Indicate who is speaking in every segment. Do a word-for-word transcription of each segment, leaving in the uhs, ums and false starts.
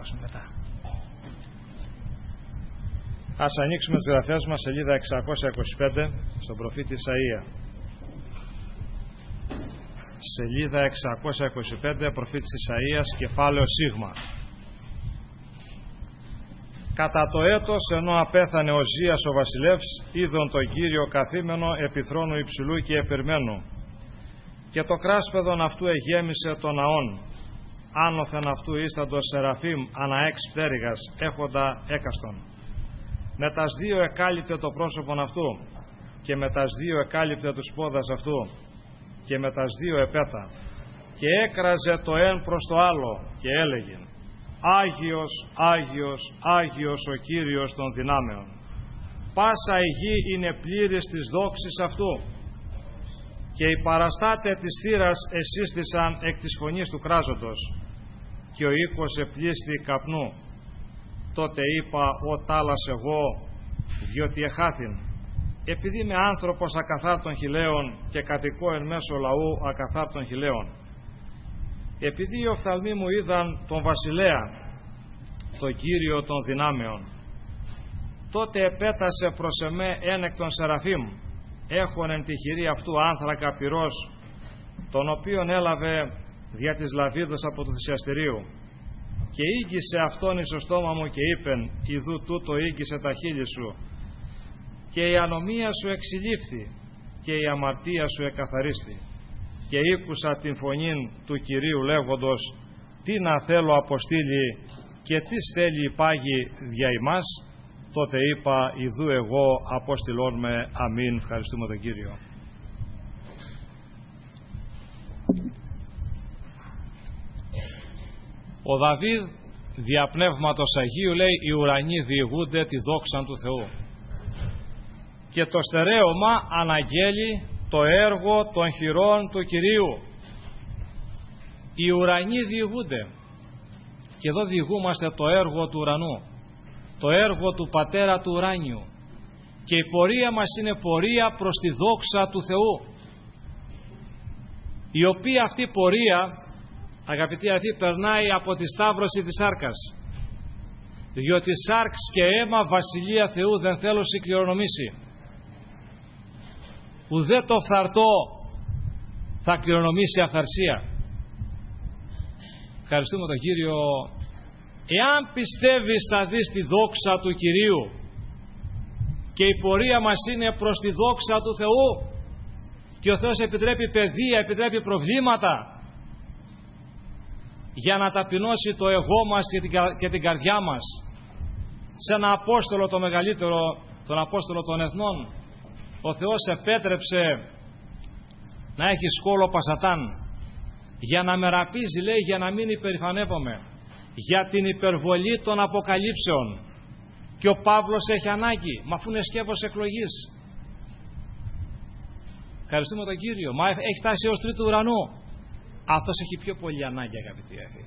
Speaker 1: διαβάσουμε μετά. Ας ανοίξουμε τις γραφές μας, σελίδα εξακόσια είκοσι πέντε, στον προφήτη Ισαΐα. Σελίδα εξακόσια είκοσι πέντε, προφήτης Ισαΐας, κεφάλαιο Σίγμα. Κατά το έτος, ενώ απέθανε ο Ζίας ο βασιλεύς, είδον τον Κύριο καθήμενο επί θρόνου υψηλού και επερμένου, και το κράσπεδον αυτού εγέμισε των ναών. Άνωθεν αυτού ίσταντος σεραφείμ ανά εξ πτέρυγας, έχοντα έκαστον. Με τας δύο εκάλυπτε το πρόσωπον αυτού, και με τας δύο εκάλυπτε τους πόδας αυτού, και με τας δύο επέτα, και έκραζε το εν προς το άλλο, και έλεγε: Άγιος, Άγιος, Άγιος ο Κύριος των δυνάμεων. Πάσα η γη είναι πλήρης της δόξης αυτού. Και οι παραστάτε της θύρας εσύστησαν εκ της φωνής του κράζοντος, και ο οίκος επλήσθη καπνού. Τότε είπα: «Ο τάλας εγώ, διότι εχάθην, επειδή είμαι άνθρωπος ακαθάρτων χιλέων και κατοικώ εν μέσω λαού ακαθάρτων χιλέων. Επειδή οι οφθαλμοί μου είδαν τον βασιλέα, τον Κύριο των δυνάμεων. Τότε επέτασε προς εμέ εν εκ των σεραφείμ, έχων εν τη χειρή αυτού άνθρακα πυρός, τον οποίον έλαβε δια της λαβίδας από του θυσιαστηρίου. Και ήγγισε αυτόν εις το στόμα μου και είπεν: Ιδού τούτο ήγγισε τα χείλη σου, και η ανομία σου εξηλήφθη, και η αμαρτία σου εκαθαρίστη. Και ήκουσα την φωνήν του Κυρίου λέγοντος: Τι να θέλω αποστείλει και τι στέλνει υπάγει δια ημάς. Τότε είπα: Ιδού εγώ απόστηλόν με. Αμήν. Ευχαριστούμε τον Κύριο. Ο Δαβίδ δια πνεύματος Αγίου λέει: Οι ουρανοί διηγούνται τη δόξα του Θεού, και το στερέωμα αναγγέλει το έργο των χειρών του Κυρίου. Οι ουρανοί διηγούνται, και εδώ διηγούμαστε το έργο του ουρανού, το έργο του Πατέρα του ουράνιου, και η πορεία μας είναι πορεία προς τη δόξα του Θεού, η οποία αυτή πορεία, αγαπητοί αδελφοί, περνάει από τη σταύρωση της σάρκας, διότι σάρξ και αίμα βασιλεία Θεού δεν θέλω κληρονομήσει. Ουδέ το φθαρτό θα κληρονομήσει αυθαρσία. Ευχαριστούμε τον Κύριο. Εάν πιστεύεις θα δεις τη δόξα του Κυρίου, και η πορεία μας είναι προς τη δόξα του Θεού, και ο Θεός επιτρέπει παιδεία, επιτρέπει προβλήματα για να ταπεινώσει το εγώ μας και την, και την καρδιά μας. Σε ένα Απόστολο το μεγαλύτερο, τον Απόστολο των Εθνών, ο Θεός επέτρεψε να έχει σκόλο πασατάν, για να με ραπίζει, λέει, για να μην υπερηφανεύομαι, για την υπερβολή των αποκαλύψεων. Και ο Παύλος έχει ανάγκη, μα αφού είναι σκεύος εκλογής. Ευχαριστούμε τον Κύριο. Μα έχει φτάσει ως τρίτου ουρανού. Αυτός έχει πιο πολύ ανάγκη, αγαπητοί αδελφοί.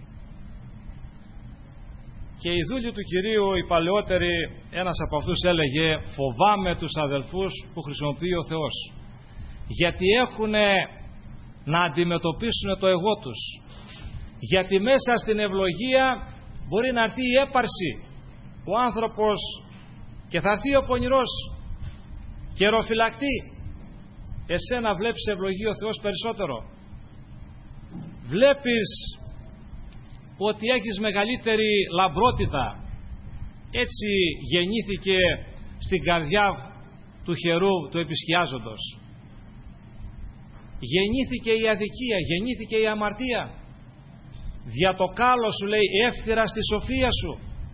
Speaker 1: Και οι δούλοι του Κυρίου, οι παλαιότεροι, ένας από αυτούς έλεγε: Φοβάμαι τους αδελφούς που χρησιμοποιεί ο Θεός, γιατί έχουν να αντιμετωπίσουν το εγώ τους. Γιατί μέσα στην ευλογία μπορεί να έρθει η έπαρση, ο άνθρωπος, και θα έρθει ο πονηρός καιροφυλακτή. Εσένα βλέπεις ευλογία ο Θεός περισσότερο. Βλέπεις ότι έχεις μεγαλύτερη λαμπρότητα. Έτσι γεννήθηκε στην καρδιά του χερού του επισκιάζοντος. Γεννήθηκε η αδικία, γεννήθηκε η αμαρτία. Δια το κάλο σου, λέει, εύθυρα στη σοφία σου.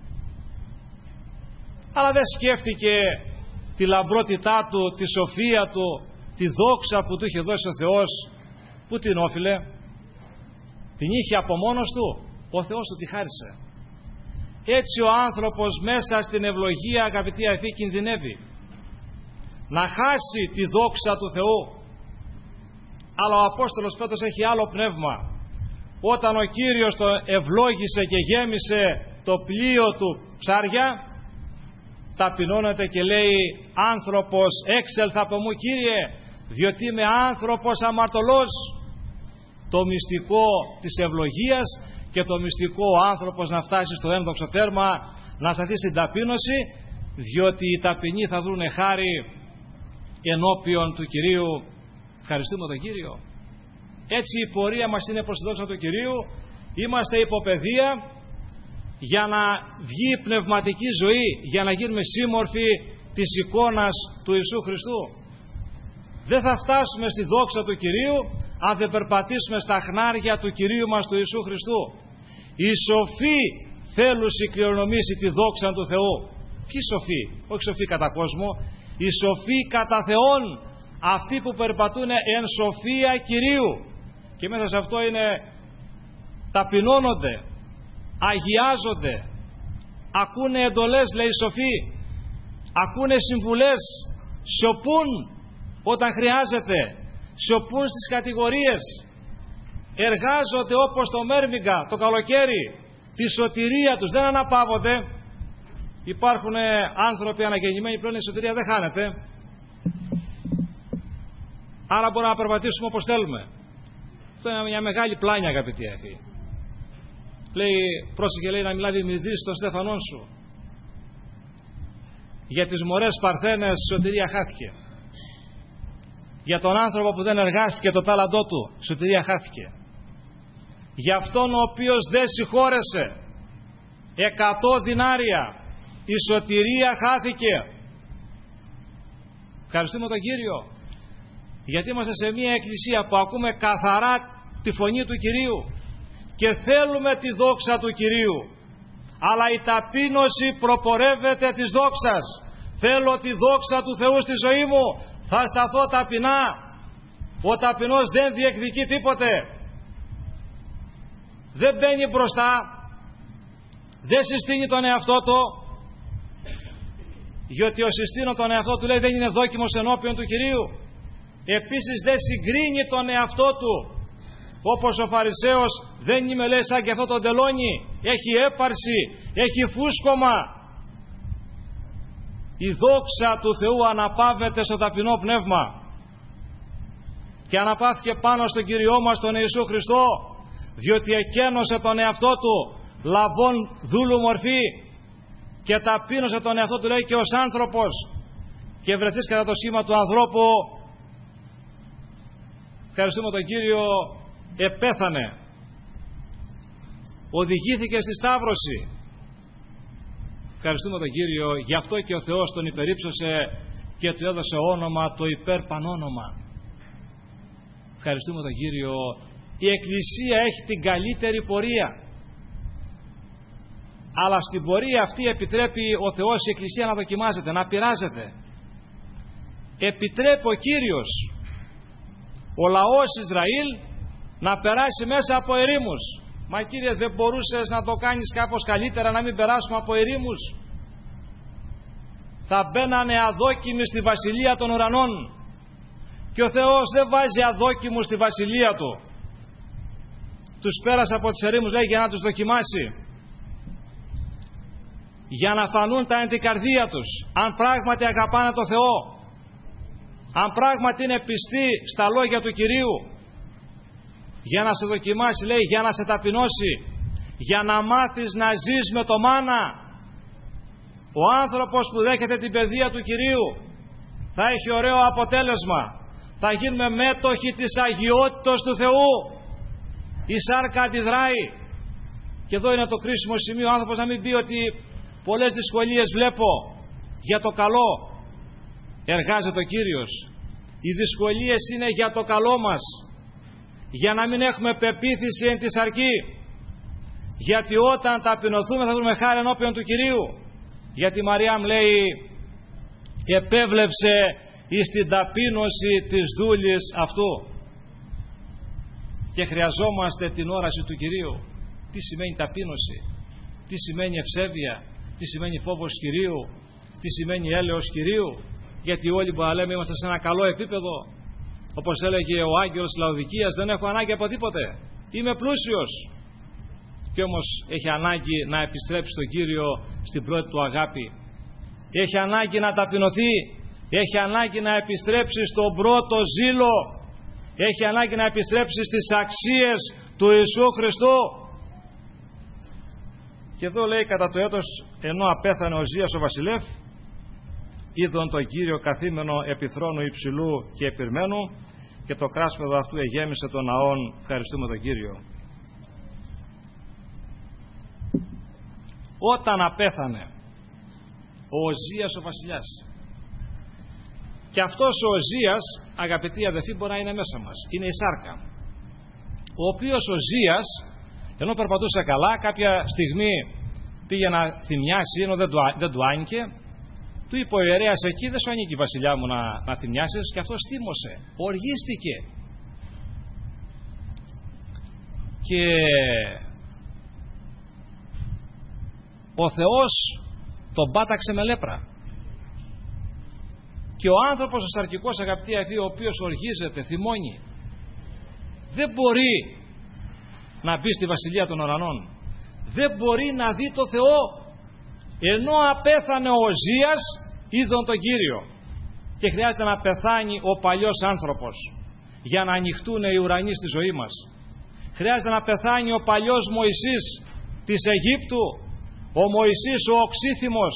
Speaker 1: Αλλά δεν σκέφτηκε τη λαμπρότητά του, τη σοφία του, τη δόξα που του είχε δώσει ο Θεός. Πού την όφιλε? Την είχε από μόνος του? Ο Θεός του τη χάρισε. Έτσι ο άνθρωπος μέσα στην ευλογία, αγαπητοί αδελφοί, κινδυνεύει να χάσει τη δόξα του Θεού. Αλλά ο Απόστολος Πέτρος έχει άλλο πνεύμα. Όταν ο Κύριος το ευλόγησε και γέμισε το πλοίο του ψάρια, ταπεινώνεται και λέει: Άνθρωπος έξελθα από μου, Κύριε, διότι είμαι άνθρωπος αμαρτωλός. το μυστικό της ευλογίας και το μυστικό ο άνθρωπος να φτάσει στο ένδοξο τέρμα, να σταθεί στην ταπείνωση, διότι οι ταπεινοί θα βρουνε χάρη ενώπιον του Κυρίου. Ευχαριστούμε τον Κύριο. Έτσι η πορεία μας είναι προς τη δόξα του Κυρίου. Είμαστε υποπαιδεία για να βγει η πνευματική ζωή, για να γίνουμε σύμμορφοι της εικόνας του Ιησού Χριστού. Δεν θα φτάσουμε στη δόξα του Κυρίου αν δεν περπατήσουμε στα χνάρια του Κυρίου μας του Ιησού Χριστού. Οι σοφοί θέλουν κληρονομήσει τη δόξα του Θεού. Ποιοι σοφοί? Όχι σοφοί κατά κόσμο, οι σοφοί κατά Θεόν, αυτοί που περπατούν εν σοφία Κυρίου, και μέσα σε αυτό είναι ταπεινώνονται, αγιάζονται, ακούνε εντολές, λέει οι σοφοί, ακούνε συμβουλές, σιωπούν όταν χρειάζεται, σιωπούν στις κατηγορίες, εργάζονται όπως το μέρμιγκα το καλοκαίρι τη σωτηρία τους, δεν αναπαύονται. Υπάρχουν άνθρωποι αναγεννημένοι πλέον, η σωτηρία δεν χάνεται, άρα μπορούμε να περπατήσουμε όπως θέλουμε. Αυτό είναι μια μεγάλη πλάνια, αγαπητοί αδελφοί. Λέει, πρόσεχε, λέει, να μιλάει δημιουργής των στέφανών σου. Για τις μωρές παρθένες σωτηρία χάθηκε. Για τον άνθρωπο που δεν εργάστηκε το τάλαντό του, σωτηρία χάθηκε. Για αυτόν ο οποίος δεν συγχώρεσε εκατό δινάρια, η σωτηρία χάθηκε. Ευχαριστούμε τον Κύριο, γιατί είμαστε σε μια εκκλησία που ακούμε καθαρά τη φωνή του Κυρίου και θέλουμε τη δόξα του Κυρίου, αλλά η ταπείνωση προπορεύεται της δόξας. Θέλω τη δόξα του Θεού στη ζωή μου, θα σταθώ ταπεινά. Ο ταπεινός δεν διεκδικεί τίποτε, δεν μπαίνει μπροστά, δεν συστήνει τον εαυτό του, γιατί ο συστήνω τον εαυτό του, λέει, δεν είναι δόκιμος ενώπιον του Κυρίου. Επίσης δεν συγκρίνει τον εαυτό του, όπως ο Φαρισαίος, δεν είμαι, λέει, σαν και αυτό το τελώνι, έχει έπαρση, έχει φούσκωμα. Η δόξα του Θεού αναπαύεται στο ταπεινό πνεύμα, και αναπαύθηκε πάνω στον Κύριό μας τον Ιησού Χριστό, διότι εκένωσε τον εαυτό του λαβών δούλου μορφή και ταπείνωσε τον εαυτό του, λέει, και ως άνθρωπος, και βρεθείς κατά το σχήμα του ανθρώπου. Ευχαριστούμε τον Κύριο, επέθανε, οδηγήθηκε στη Σταύρωση. Ευχαριστούμε τον Κύριο, γι' αυτό και ο Θεός τον υπερύψωσε και του έδωσε όνομα, το υπερπανόνομα. Ευχαριστούμε τον Κύριο. Η Εκκλησία έχει την καλύτερη πορεία, αλλά στην πορεία αυτή επιτρέπει ο Θεός η Εκκλησία να δοκιμάζεται, να πειράζεται. Επιτρέπει ο Κύριος ο λαός Ισραήλ να περάσει μέσα από ερήμους. Μα Κύριε, δεν μπορούσες να το κάνεις κάπως καλύτερα, να μην περάσουμε από ερήμους? Θα μπαίνανε αδόκιμοι στη βασιλεία των ουρανών, και ο Θεός δεν βάζει αδόκιμους στη βασιλεία του. Τους πέρασε από τις ερήμους, λέει, για να τους δοκιμάσει, για να φανούν τα εν την καρδία τους, αν πράγματι αγαπάνε το Θεό, αν πράγματι είναι πιστοί στα λόγια του Κυρίου. Για να σε δοκιμάσει, λέει, για να σε ταπεινώσει, για να μάθεις να ζεις με το μάνα. Ο άνθρωπος που δέχεται την παιδεία του Κυρίου θα έχει ωραίο αποτέλεσμα, θα γίνουμε μέτοχοι της αγιότητος του Θεού. Η σάρκα αντιδράει, και εδώ είναι το κρίσιμο σημείο, ο άνθρωπος να μην πει ότι πολλές δυσκολίες βλέπω, για το καλό εργάζεται ο Κύριος. Οι δυσκολίες είναι για το καλό μας, για να μην έχουμε πεποίθηση εν τη σαρκή, γιατί όταν ταπεινωθούμε θα βρούμε χάρη ενώπιον του Κυρίου. Γιατί η Μαρία μου λέει, επέβλεψε εις την ταπείνωση της δούλης αυτού. Και χρειαζόμαστε την όραση του Κυρίου. Τι σημαίνει ταπείνωση, τι σημαίνει ευσέβεια, τι σημαίνει φόβος Κυρίου, τι σημαίνει έλεος Κυρίου. Γιατί όλοι που λέμε είμαστε σε ένα καλό επίπεδο, όπως έλεγε ο Άγγελος Λαοδικίας, δεν έχω ανάγκη από τίποτε, είμαι πλούσιος. Και όμως έχει ανάγκη να επιστρέψει στον Κύριο στην πρώτη του αγάπη, έχει ανάγκη να ταπεινωθεί, έχει ανάγκη να επιστρέψει στον πρώτο ζήλο, έχει ανάγκη να επιστρέψει στις αξίες του Ιησού Χριστού. Και εδώ λέει, κατά το έτος ενώ απέθανε ο Οσίας ο βασιλεύ, είδον τον Κύριο καθήμενο επί θρόνου υψηλού και επιρμένου, και το κράσπεδο αυτού εγέμισε τον ναόν. Ευχαριστούμε τον Κύριο. Όταν απέθανε ο Οσίας ο βασιλιάς, και αυτός ο Οσίας, αγαπητοί αδελφοί, μπορεί να είναι μέσα μας, είναι η σάρκα, ο οποίος ο Οσίας, ενώ περπατούσε καλά, κάποια στιγμή πήγε να θυμιάσει, ενώ δεν του, δεν του άνοιγε. Του είπε ο ιερέας, εκεί δεν σου ανήκει, βασιλιά μου, να, να θυμιάσεις, και αυτός θύμωσε, οργίστηκε και ο Θεός τον πάταξε με λέπρα. Και ο άνθρωπος ο σαρκικός, αγαπητοί αδελφοί, ο οποίος οργίζεται, θυμώνει, δεν μπορεί να μπει στη βασιλεία των ουρανών, δεν μπορεί να δει το Θεό. Ενώ απέθανε ο Οσίας, είδον τον Κύριο. Και χρειάζεται να πεθάνει ο παλιός άνθρωπος για να ανοιχτούν οι ουρανοί στη ζωή μας. Χρειάζεται να πεθάνει ο παλιός Μωυσής της Αιγύπτου, ο Μωυσής ο οξύθυμος,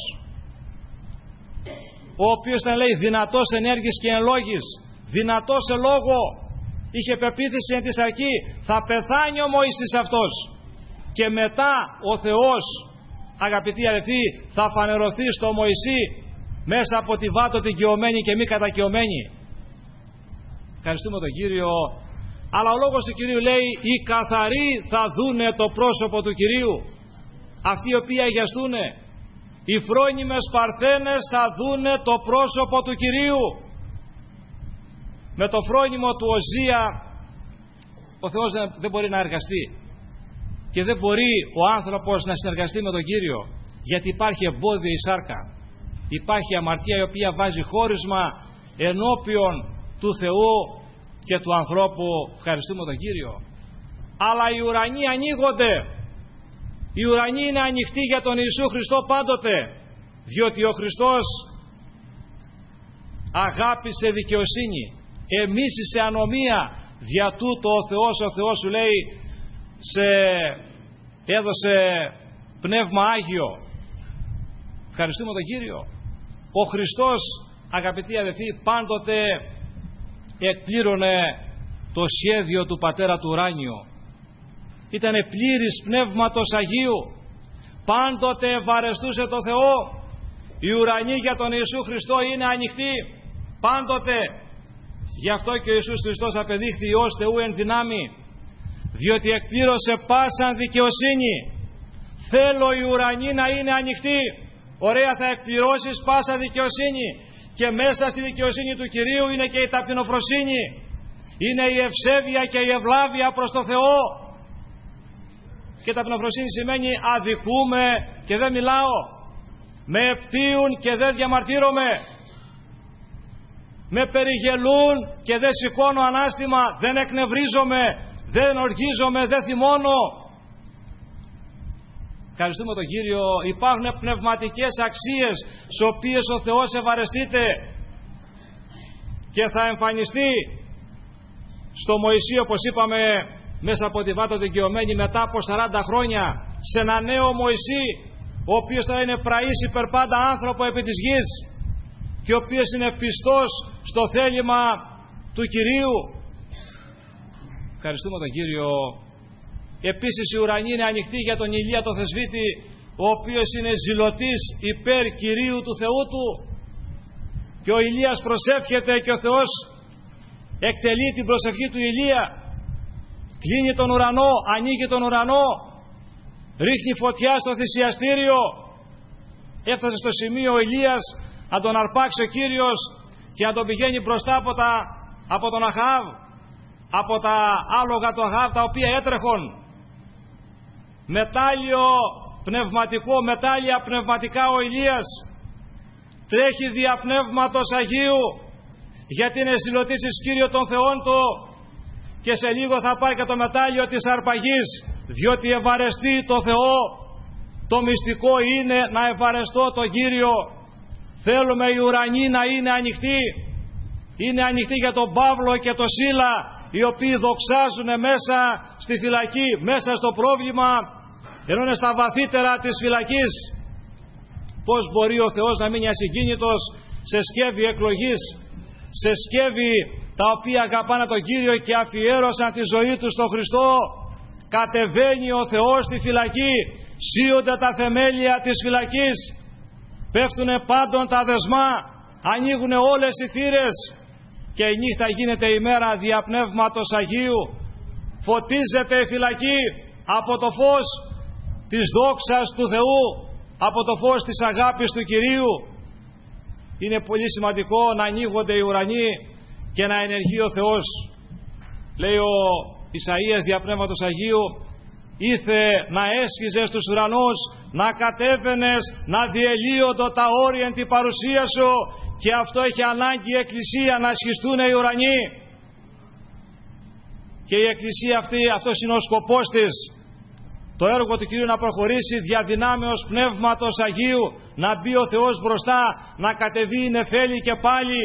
Speaker 1: ο οποίος ήταν, λέει, δυνατός ενέργης και εν λόγης, δυνατός σε λόγο, είχε πεποίθηση εν της αρκή. Θα πεθάνει ο Μωυσής αυτός και μετά ο Θεός, αγαπητοί αδελφοί, θα φανερωθεί στο Μωυσή μέσα από τη βάτο την κιωμένη και μη κατακιωμένη. Ευχαριστούμε τον Κύριο. Αλλά ο λόγος του Κυρίου λέει, οι καθαροί θα δούνε το πρόσωπο του Κυρίου, αυτοί οι οποίοι αγιαστούνε, οι φρόνιμες παρθένες θα δούνε το πρόσωπο του Κυρίου. Με το φρόνιμο του Οσία ο Θεός δεν, δεν μπορεί να εργαστεί, και δεν μπορεί ο άνθρωπος να συνεργαστεί με τον Κύριο, γιατί υπάρχει εμπόδιο η σάρκα, υπάρχει αμαρτία η οποία βάζει χώρισμα ενώπιον του Θεού και του ανθρώπου. Ευχαριστούμε τον Κύριο. Αλλά οι ουρανοί ανοίγονται, οι ουρανοί είναι ανοιχτοί για τον Ιησού Χριστό πάντοτε, διότι ο Χριστός αγάπησε δικαιοσύνη, εμίσησε ανομία, δια τούτο ο Θεός, ο Θεός σου λέει, σε έδωσε πνεύμα Άγιο. Ευχαριστούμε τον Κύριο. Ο Χριστός, αγαπητοί αδελφοί, πάντοτε εκπλήρωνε το σχέδιο του Πατέρα του Ουράνιου. Ήτανε πλήρης πνεύματος Αγίου, πάντοτε ευαρεστούσε το Θεό. Οι ουρανοί για τον Ιησού Χριστό είναι ανοιχτοί πάντοτε. Γι' αυτό και ο Ιησούς Χριστός απεδείχθη Υιός Θεού εν δυνάμει, διότι εκπλήρωσε πάσαν δικαιοσύνη. Θέλω οι ουρανοί να είναι ανοιχτοί. Ωραία, θα εκπληρώσεις πάσα δικαιοσύνη, και μέσα στη δικαιοσύνη του Κυρίου είναι και η ταπεινοφροσύνη, είναι η ευσέβεια και η ευλάβεια προς το Θεό. Και ταπεινοφροσύνη σημαίνει αδικούμε και δεν μιλάω, με επτύουν και δεν διαμαρτύρομαι, με περιγελούν και δεν σηκώνω ανάστημα, δεν εκνευρίζομαι, δεν οργίζομαι, δεν θυμώνω. Ευχαριστούμε τον Κύριο. Υπάρχουν πνευματικές αξίες στις οποίες ο Θεός ευαρεστείται και θα εμφανιστεί στο Μωυσή, όπως είπαμε, μέσα από τη βάτο δικαιωμένη, μετά από σαράντα χρόνια, σε ένα νέο Μωυσή, ο οποίος θα είναι πραής υπερπάντα άνθρωπο επί της γης και ο οποίος είναι πιστός στο θέλημα του Κυρίου. Ευχαριστούμε τον Κύριο. Επίσης οι ουρανοί είναι ανοιχτοί για τον Ηλία το Θεσβήτη, ο οποίος είναι ζηλωτής υπέρ Κυρίου του Θεού του, και ο Ηλίας προσεύχεται και ο Θεός εκτελεί την προσευχή του Ηλία. Κλείνει τον ουρανό, ανοίγει τον ουρανό, ρίχνει φωτιά στο θυσιαστήριο. Έφτασε στο σημείο ο Ηλίας να τον αρπάξει ο Κύριος και να τον πηγαίνει μπροστά από, τα, από τον Αχάβ, από τα άλογα του Αχάβ τα οποία έτρεχον. Μετάλλιο πνευματικό, μετάλλια πνευματικά ο Ηλίας τρέχει δια πνεύματος Αγίου, γιατί είναι ζηλωτής εις Κύριο των Θεών του, και σε λίγο θα πάει και το μετάλλιο της αρπαγής, διότι ευαρεστεί το Θεό. Το μυστικό είναι να ευαρεστώ τον Κύριο. Θέλουμε οι ουρανοί να είναι ανοιχτοί. Είναι ανοιχτοί για τον Παύλο και τον Σίλα, οι οποίοι δοξάζουν μέσα στη φυλακή, μέσα στο πρόβλημα, ενώ είναι στα βαθύτερα της φυλακής. Πώς μπορεί ο Θεός να μείνει ασυγκίνητος σε σκεύη εκλογής, σε σκεύη τα οποία αγαπάνε τον Κύριο και αφιέρωσαν τη ζωή τους στον Χριστό? Κατεβαίνει ο Θεός στη φυλακή, σύονται τα θεμέλια της φυλακής, πέφτουνε πάντων τα δεσμά, ανοίγουν όλες οι θύρες και η νύχτα γίνεται ημέρα δια Πνεύματος Αγίου. Φωτίζεται η φυλακή από το φως της δόξας του Θεού, από το φως της αγάπης του Κυρίου. Είναι πολύ σημαντικό να ανοίγονται οι ουρανοί και να ενεργεί ο Θεός. Λέει ο Ισαΐας δια Πνεύματος Αγίου, ήθε να έσχιζες τους ουρανούς, να κατέβαινες, να διελύοντο τα όρια εν την παρουσία σου, και αυτό έχει ανάγκη η Εκκλησία, να σχιστούν οι ουρανοί. Και η Εκκλησία αυτή, αυτός είναι ο σκοπός της, το έργο του Κυρίου να προχωρήσει δια δυνάμεως Πνεύματος Αγίου, να μπει ο Θεός μπροστά, να κατεβεί η νεφέλη και πάλι.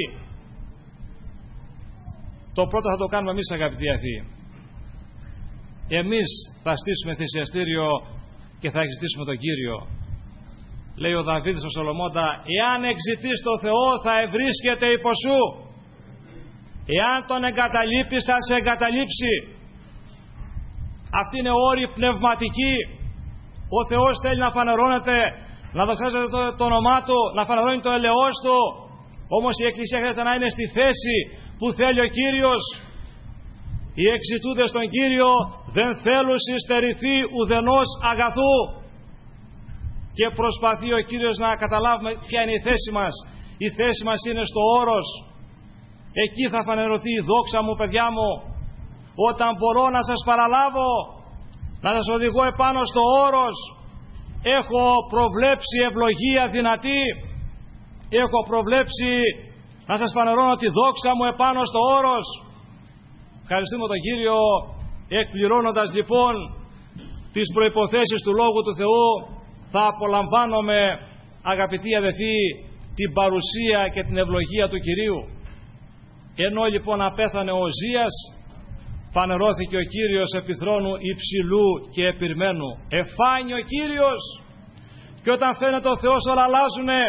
Speaker 1: Το πρώτο θα το κάνουμε εμείς, αγαπητοί αθήοι. Εμείς θα στήσουμε θυσιαστήριο και θα εξητήσουμε τον Κύριο. Λέει ο Δαβίδ στο Σολομώντα, εάν εξητείς το Θεό θα ευρίσκεται υπό σου, εάν τον εγκαταλείπεις θα σε εγκαταλείψει. Αυτή είναι όρη πνευματική. Ο Θεός θέλει να φανερώνεται, να δοξάζεται το, το όνομά Του, να φανερώνει το ελεός Του. Όμως η Εκκλησία χρειάζεται να είναι στη θέση που θέλει ο Κύριος. Οι εξητούντες στον Κύριο δεν θέλουν συστερηθεί ουδενός αγαθού. Και προσπαθεί ο Κύριος να καταλάβουμε ποια είναι η θέση μας. Η θέση μας είναι στο όρος. Εκεί θα φανερωθεί η δόξα μου, παιδιά μου. Όταν μπορώ να σας παραλάβω, να σας οδηγώ επάνω στο όρος, έχω προβλέψει ευλογία δυνατή, έχω προβλέψει να σας φανερώνω τη δόξα μου επάνω στο όρος. Ευχαριστούμε τον Κύριο, εκπληρώνοντας λοιπόν τις προϋποθέσεις του Λόγου του Θεού, θα απολαμβάνουμε, αγαπητοί αδελφοί, την παρουσία και την ευλογία του Κυρίου. Ενώ λοιπόν απέθανε ο Οζίας, φανερώθηκε ο Κύριος επί θρόνου υψηλού και επιρμένου. Εφάνει ο Κύριος, και όταν φαίνεται ο Θεός όλα αλλάζουνε.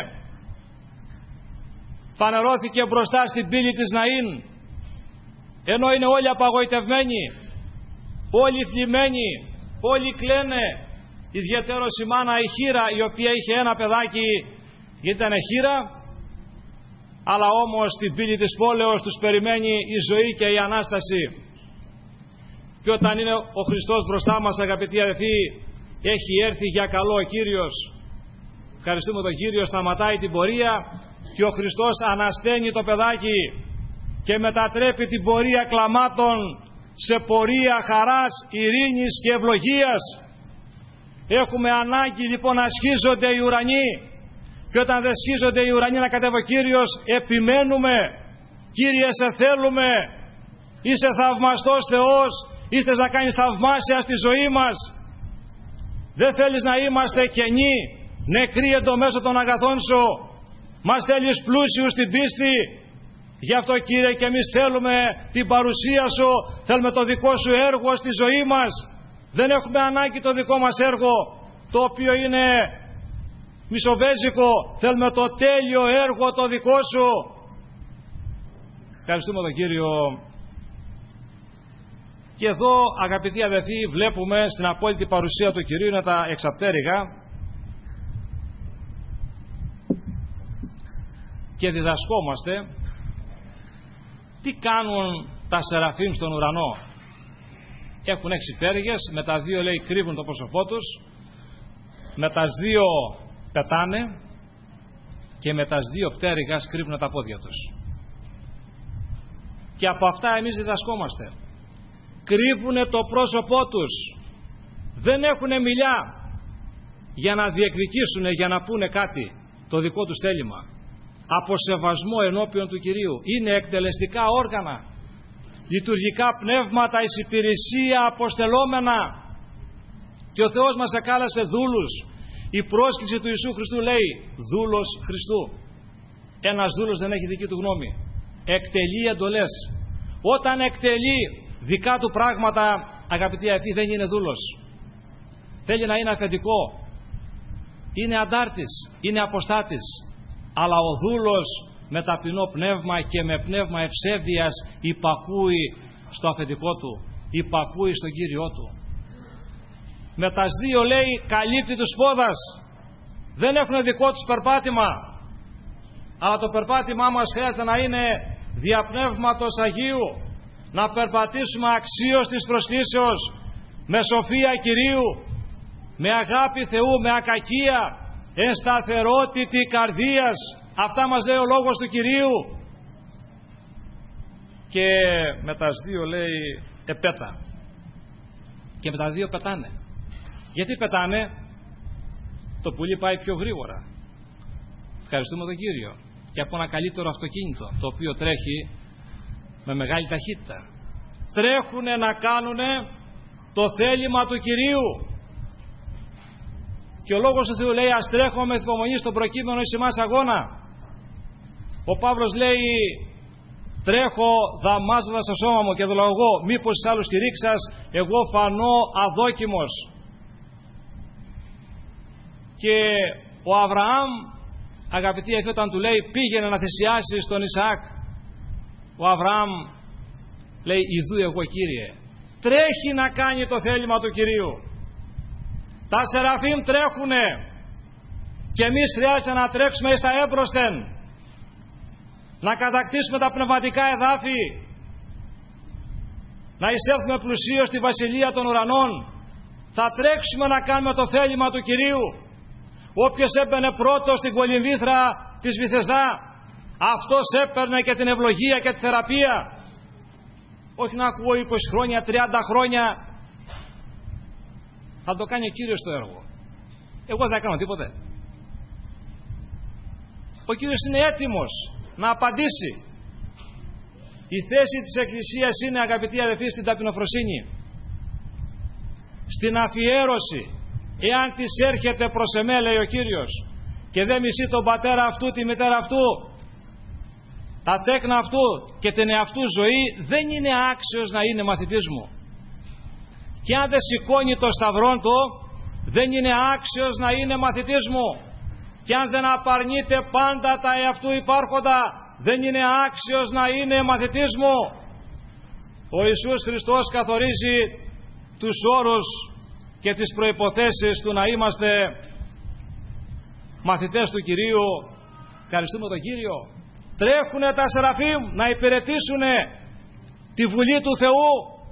Speaker 1: Φανερώθηκε μπροστά στην πύλη της Ναΐν, ενώ είναι όλοι απαγοητευμένοι, όλοι θλιμμένοι, όλοι κλαίνε. Ιδιαίτερος η μάνα η Χήρα, η οποία είχε ένα παιδάκι γιατί ήταν χήρα, αλλά όμως στην πύλη της πόλεως τους περιμένει η ζωή και η Ανάσταση. Και όταν είναι ο Χριστός μπροστά μας, αγαπητοί αδελφοί, έχει έρθει για καλό ο Κύριος. Ευχαριστούμε τον Κύριο, σταματάει την πορεία και ο Χριστός ανασταίνει το παιδάκι και μετατρέπει την πορεία κλαμάτων σε πορεία χαράς, ειρήνης και ευλογίας. Έχουμε ανάγκη λοιπόν να σχίζονται οι ουρανοί, και όταν δεν σχίζονται οι ουρανοί να κατέβει ο Κύριος, επιμένουμε. Κύριε, σε θέλουμε, είσαι θαυμαστός Θεός, ήθελες να κάνεις θαυμάσια στη ζωή μας. Δεν θέλεις να είμαστε κενοί, νεκροί εν το μέσο των αγαθών σου. Μας θέλεις πλούσιους στην πίστη. Γι' αυτό, Κύριε, και εμείς θέλουμε την παρουσία σου, θέλουμε το δικό σου έργο στη ζωή μας. Δεν έχουμε ανάγκη το δικό μας έργο, το οποίο είναι μισοβέζικο. Θέλουμε το τέλειο έργο το δικό σου. Ευχαριστούμε τον Κύριο. Και εδώ, αγαπητοί αδελφοί, βλέπουμε στην απόλυτη παρουσία του Κυρίου είναι τα εξαπτέρυγα και διδασκόμαστε τι κάνουν τα σεραφείμ στον ουρανό. Έχουν έξι πτέρυγες, με τα δύο λέει κρύβουν το πρόσωπό τους, με τα δύο πετάνε και με τα δύο πτέρυγα κρύβουν τα πόδια τους. Και από αυτά εμείς διδασκόμαστε. Κρύβουνε το πρόσωπό τους, δεν έχουνε μιλιά για να διεκδικήσουν, για να πούνε κάτι το δικό τους θέλημα, από σεβασμό ενώπιον του Κυρίου. Είναι εκτελεστικά όργανα, λειτουργικά πνεύματα, εις υπηρεσία αποστελόμενα, και ο Θεός μας εκάλεσε δούλους. Η πρόσκληση του Ιησού Χριστού λέει δούλος Χριστού. Ένας δούλος δεν έχει δική του γνώμη, εκτελεί εντολές. Όταν εκτελεί δικά του πράγματα, αγαπητοί αδελφοί, δεν είναι δούλος. Θέλει να είναι αφεντικό. Είναι αντάρτης, είναι αποστάτης. Αλλά ο δούλος με ταπεινό πνεύμα και με πνεύμα ευσέβειας υπακούει στο αφεντικό του, υπακούει στον Κύριό του. Με τα δύο, λέει, καλύπτει τους πόδας. Δεν έχουν δικό τους περπάτημα, αλλά το περπάτημά μας χρειάζεται να είναι διαπνεύματος Αγίου, να περπατήσουμε αξίως της προσκλήσεως, με σοφία Κυρίου, με αγάπη Θεού, με ακακία, εν σταθερότητη καρδίας. Αυτά μας λέει ο λόγος του Κυρίου. Και με τα δύο, λέει, επέτα. Και με τα δύο πετάνε. Γιατί πετάνε? Το πουλί πάει πιο γρήγορα. Ευχαριστούμε τον Κύριο. Και από ένα καλύτερο αυτοκίνητο, το οποίο τρέχει με μεγάλη ταχύτητα. Τρέχουνε να κάνουνε το θέλημα του Κυρίου. Και ο λόγος του Θεού λέει, ας τρέχουμε με υπομονή στον προκείμενο εις εμάς αγώνα. Ο Παύλος λέει, τρέχω δαμάζοντας το σώμα μου και το λέω εγώ, μήπως στους άλλους κηρύξας εγώ φανώ αδόκιμος. Και ο Αβραάμ, αγαπητοί αδελφοί, όταν του λέει πήγαινε να θυσιάσεις τον Ισαάκ, ο Αβραάμ λέει, ιδού εγώ Κύριε. Τρέχει να κάνει το θέλημα του Κυρίου. Τα Σεραφείμ τρέχουνε και εμείς χρειάζεται να τρέξουμε στα έμπροσθεν, να κατακτήσουμε τα πνευματικά εδάφη, να εισέλθουμε πλουσίως στη βασιλεία των ουρανών. Θα τρέξουμε να κάνουμε το θέλημα του Κυρίου. Όποιος έμπαινε πρώτος στην κολυμβήθρα της Βηθεσδά, αυτός έπαιρνε και την ευλογία και τη θεραπεία. Όχι να ακούω είκοσι χρόνια, τριάντα χρόνια. Θα το κάνει ο Κύριος το έργο. Εγώ δεν θα κάνω τίποτε. Ο Κύριος είναι έτοιμος να απαντήσει. Η θέση της Εκκλησίας είναι, αγαπητοί αδελφοί, στην ταπεινοφροσύνη, στην αφιέρωση. Εάν της έρχεται προς εμέ, λέει ο Κύριος, και δεν μισεί τον πατέρα αυτού, τη μητέρα αυτού, τα τέκνα αυτού και την εαυτού ζωή, δεν είναι άξιος να είναι μαθητής μου. Και αν δεν σηκώνει το σταυρόν του, δεν είναι άξιος να είναι μαθητής μου. Και αν δεν απαρνείται πάντα τα εαυτού υπάρχοντα, δεν είναι άξιος να είναι μαθητής μου. Ο Ιησούς Χριστός καθορίζει τους όρους και τις προϋποθέσεις του να είμαστε μαθητές του Κυρίου. Ευχαριστούμε τον Κύριο. Τρέχουνε τα Σεραφείμ να υπηρετήσουνε τη Βουλή του Θεού,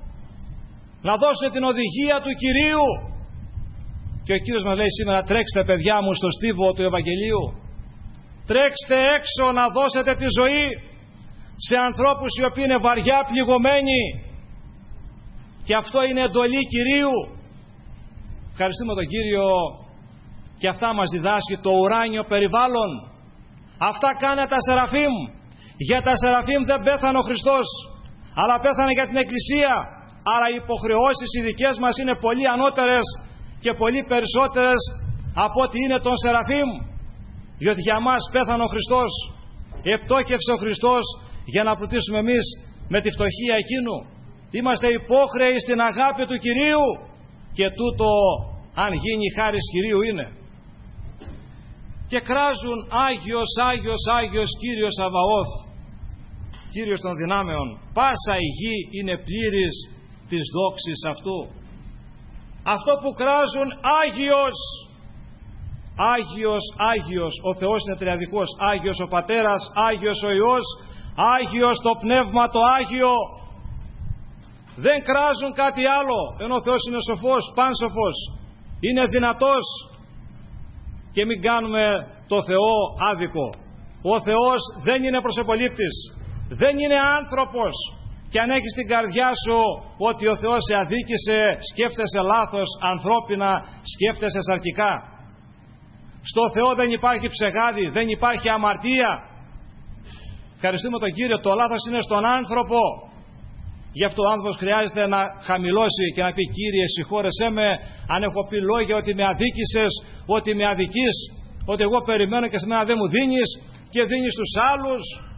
Speaker 1: να δώσουν την οδηγία του Κυρίου. Και ο Κύριος μας λέει σήμερα, τρέξτε παιδιά μου στο στίβο του Ευαγγελίου. Τρέξτε έξω να δώσετε τη ζωή σε ανθρώπους οι οποίοι είναι βαριά πληγωμένοι. Και αυτό είναι εντολή Κυρίου. Ευχαριστούμε τον Κύριο. Και αυτά μας διδάσκει το ουράνιο περιβάλλον. Αυτά κάνε τα Σεραφείμ. Για τα Σεραφείμ δεν πέθανε ο Χριστός, αλλά πέθανε για την Εκκλησία. Άρα οι υποχρεώσεις οι δικές μας είναι πολύ ανώτερες και πολύ περισσότερες από ό,τι είναι των Σεραφείμ. Διότι για μας πέθανε ο Χριστός, επτόχευσε ο Χριστός για να πλουτίσουμε εμείς με τη φτωχία εκείνου. Είμαστε υπόχρεοι στην αγάπη του Κυρίου και τούτο, αν γίνει, χάρις Κυρίου είναι. Και κράζουν Άγιος, Άγιος, Άγιος Κύριος Σαβαώθ, Κύριος των δυνάμεων. Πάσα η γη είναι πλήρης της δόξης αυτού. Αυτό που κράζουν Άγιος, Άγιος, Άγιος, ο Θεός είναι τριαδικός. Άγιος ο Πατέρας, Άγιος ο Υιός, Άγιος το Πνεύμα το Άγιο. Δεν κράζουν κάτι άλλο, ενώ ο Θεός είναι σοφός, πάνσοφος, είναι δυνατός. Και μην κάνουμε το Θεό άδικο. Ο Θεός δεν είναι προσωπολήπτης, δεν είναι άνθρωπος. Και αν έχεις στην καρδιά σου ότι ο Θεός σε αδίκησε, σκέφτεσαι λάθος, ανθρώπινα, σκέφτεσαι σαρκικά. Στο Θεό δεν υπάρχει ψεγάδι, δεν υπάρχει αμαρτία. Ευχαριστούμε τον Κύριο, το λάθος είναι στον άνθρωπο. Γι' αυτό ο άνθρωπος χρειάζεται να χαμηλώσει και να πει, Κύριε συγχώρεσέ με αν έχω πει λόγια ότι με αδίκησες, ότι με αδικείς, ότι εγώ περιμένω και σε μένα δεν μου δίνεις και δίνεις στους άλλους.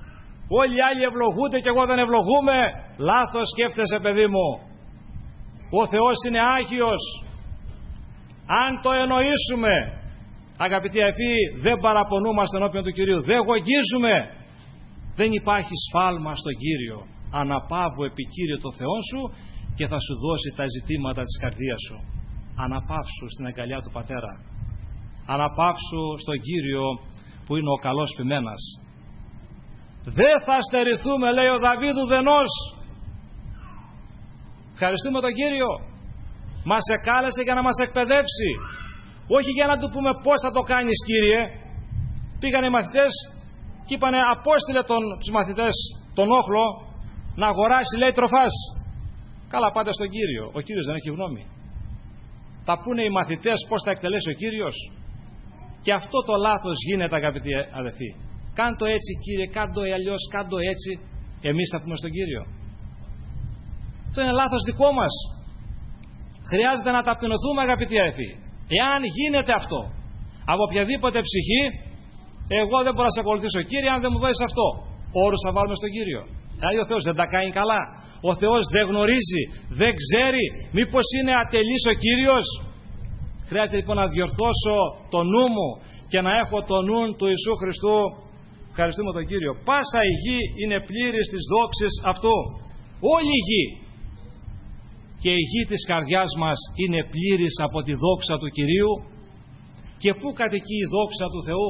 Speaker 1: Όλοι οι άλλοι ευλογούνται και εγώ δεν ευλογούμε. Λάθος σκέφτεσαι, παιδί μου. Ο Θεός είναι Άγιος. Αν το εννοήσουμε, αγαπητοί αδελφοί, δεν παραπονούμαστε ενώπιον του Κυρίου, δεν γογγίζουμε. Δεν υπάρχει σφάλμα στον Κύριο. Αναπαύου επί Κύριε το Θεό σου και θα σου δώσει τα ζητήματα της καρδίας σου. Αναπαύσου στην αγκαλιά του Πατέρα. Αναπαύσου στον Κύριο που είναι ο καλός ποιμένας. Δεν θα στερηθούμε, λέει ο Δαβίδ, ουδενός. Ευχαριστούμε τον Κύριο. Μας εκάλεσε για να μας εκπαιδεύσει. Όχι για να του πούμε πώς θα το κάνεις, Κύριε. Πήγανε οι μαθητές και είπανε, απόστειλε τον, τους μαθητές τον όχλο να αγοράσει, λέει, τροφάς. Καλά, πάτε στον Κύριο. Ο Κύριος δεν έχει γνώμη. Θα πούνε οι μαθητές πώς θα εκτελέσει ο Κύριος. Και αυτό το λάθος γίνεται, αγαπητοί αδελφοί. Κάν' το έτσι, Κύριε, κάν' το αλλιώς, κάν' το έτσι. Εμείς θα πούμε στον Κύριο. Αυτό είναι λάθος δικό μας. Χρειάζεται να ταπεινωθούμε, αγαπητοί αδελφοί. Εάν γίνεται αυτό από οποιαδήποτε ψυχή, εγώ δεν μπορώ να σε ακολουθήσω, Κύριε, αν δεν μου δώσεις αυτό. Όρους θα βάλουμε στον Κύριο. Δηλαδή ο Θεός δεν τα κάνει καλά. Ο Θεός δεν γνωρίζει, δεν ξέρει. Μήπως είναι ατελής ο Κύριος. Χρειάζεται λοιπόν να διορθώσω το νου μου και να έχω το νου του Ιησού Χριστού. Ευχαριστούμε τον Κύριο. Πάσα η γη είναι πλήρης της δόξης αυτού. Όλη η γη. Και η γη της καρδιάς μας είναι πλήρης από τη δόξα του Κυρίου. Και πού κατοικεί η δόξα του Θεού?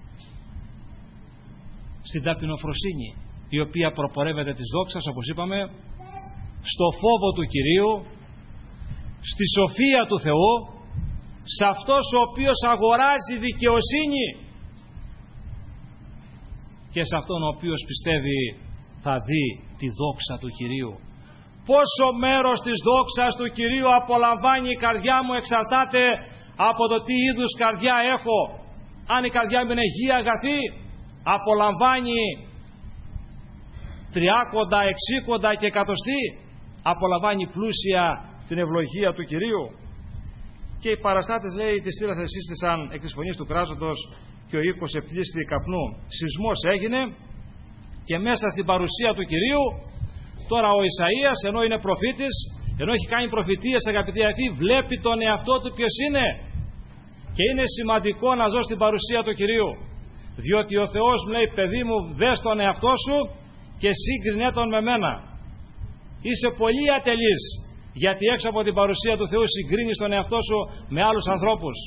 Speaker 1: Στην ταπεινοφροσύνη, η οποία προπορεύεται της δόξας, όπως είπαμε, στο φόβο του Κυρίου, στη σοφία του Θεού, σε αυτός ο οποίος αγοράζει δικαιοσύνη και σε αυτόν ο οποίος πιστεύει θα δει τη δόξα του Κυρίου. Πόσο μέρος της δόξας του Κυρίου απολαμβάνει η καρδιά μου εξαρτάται από το τι είδους καρδιά έχω. Αν η καρδιά μου είναι γη αγαθή, απολαμβάνει τριάκοντα, εξήκοντα και εκατοστή, απολαμβάνει πλούσια την ευλογία του Κυρίου. Και οι παραστάτες, λέει, της θύρας εσύστησαν εκ της φωνής του κράζοντος και ο οίκος επλήστη καπνού. Σεισμός έγινε και μέσα στην παρουσία του Κυρίου τώρα ο Ισαΐας, ενώ είναι προφήτης, ενώ έχει κάνει προφητείες, αγαπητοί αδελφοί, βλέπει τον εαυτό του ποιος είναι. Και είναι σημαντικό να ζω στην παρουσία του Κυρίου, διότι ο Θεός μου λέει, παιδί μου, δες τον εαυτό σου και σύγκρινε τον με μένα. Είσαι πολύ ατελής, γιατί έξω από την παρουσία του Θεού συγκρίνεις τον εαυτό σου με άλλους ανθρώπους.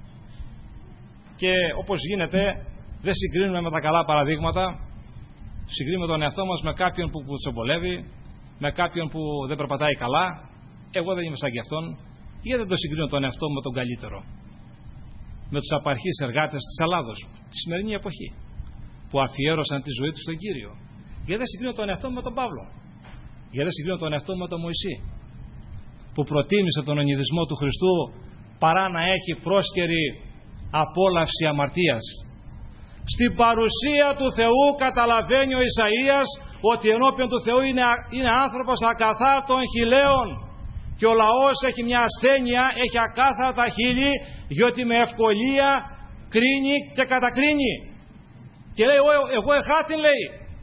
Speaker 1: Και όπως γίνεται, δεν συγκρίνουμε με τα καλά παραδείγματα. Συγκρίνουμε τον εαυτό μας με κάποιον που κουτσομπολεύει, με κάποιον που δεν περπατάει καλά. Εγώ δεν είμαι σαν κι αυτόν. Γιατί δεν το συγκρίνω τον εαυτό μου με τον καλύτερο? Με τους απαρχείς εργάτες της Ελλάδος, τη σημερινή εποχή, που αφιέρωσαν τη ζωή τους στον Κύριο. Γιατί δεν συγκρίνω τον εαυτό μου με τον Παύλο? Γιατί δεν συγκρίνω τον εαυτό μου με τον Μωυσή, που προτίμησε τον ονειδισμό του Χριστού παρά να έχει πρόσκαιρη απόλαυση αμαρτίας. Στην παρουσία του Θεού καταλαβαίνει ο Ισαΐας ότι ενώπιον του Θεού είναι, είναι άνθρωπος ακαθάρτων χειλαίων και ο λαός έχει μια ασθένεια, έχει ακάθαρτα χείλη, διότι με ευκολία κρίνει και κατακρίνει. Και λέει, εγώ, εγώ εχάθην, λέει.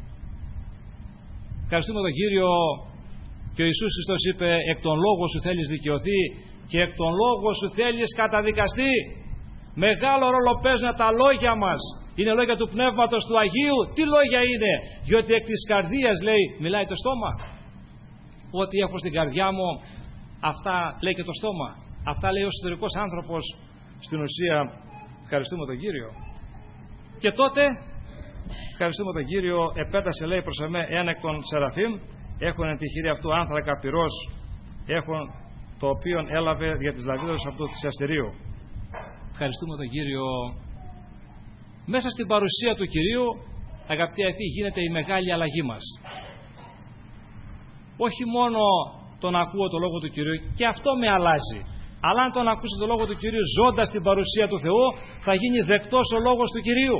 Speaker 1: Ευχαριστούμε τον Κύριο. Και ο Ιησούς Χριστός είπε, εκ των λόγων σου θέλεις δικαιωθεί και εκ των λόγων σου θέλεις καταδικαστεί. Μεγάλο ρόλο παίζουν τα λόγια μας. Είναι λόγια του Πνεύματος του Αγίου. Τι λόγια είναι? Διότι εκ της καρδίας, λέει, μιλάει το στόμα. Ό,τι έχω στην καρδιά μου, αυτά λέει και το στόμα. Αυτά λέει ο εσωτερικός άνθρωπος. Στην ουσία, ευχαριστούμε τον Κύριο. Και τότε, ευχαριστούμε τον Κύριο, επέτασε, λέει, προς εμέ ένα εκ των Σεραφείμ. Έχουν τη χειρή αυτού άνθρακα πυρός, έχουν το οποίο έλαβε για τις λαβίδες αυτού του θυσιαστηρίου. Ευχαριστούμε τον Κύριο. Μέσα στην παρουσία του Κυρίου, αγαπητοί αδελφοί, γίνεται η μεγάλη αλλαγή μας. Όχι μόνο τον ακούω το Λόγο του Κυρίου, και αυτό με αλλάζει. Αλλά αν τον ακούσω το Λόγο του Κυρίου ζώντας στην παρουσία του Θεού, θα γίνει δεκτός ο Λόγος του Κυρίου.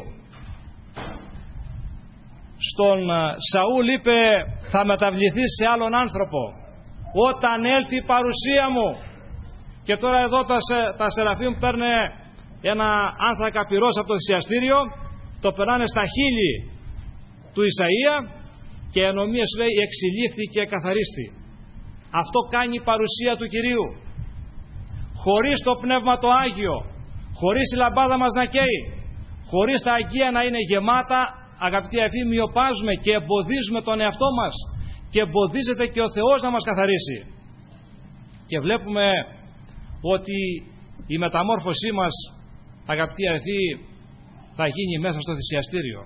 Speaker 1: Στον Σαούλ είπε, θα μεταβληθείς σε άλλον άνθρωπο όταν έλθει η παρουσία μου. Και τώρα εδώ τα, τα Σεραφείμ παίρνουν ένα άνθρακα πυρός από το θυσιαστήριο, το περνάνε στα χείλη του Ισαΐα και η ανομία σου λέει εξηλήφθη και εκαθαρίστη. Αυτό κάνει η παρουσία του Κυρίου. Χωρίς το Πνεύμα το Άγιο, χωρίς η λαμπάδα μας να καίει, χωρίς τα αγγεία να είναι γεμάτα, αγαπητοί αδελφοί, μειοπάζουμε και εμποδίζουμε τον εαυτό μας και εμποδίζεται και ο Θεός να μας καθαρίσει. Και βλέπουμε ότι η μεταμόρφωσή μας, αγαπητοί αδελφοί, θα γίνει μέσα στο θυσιαστήριο.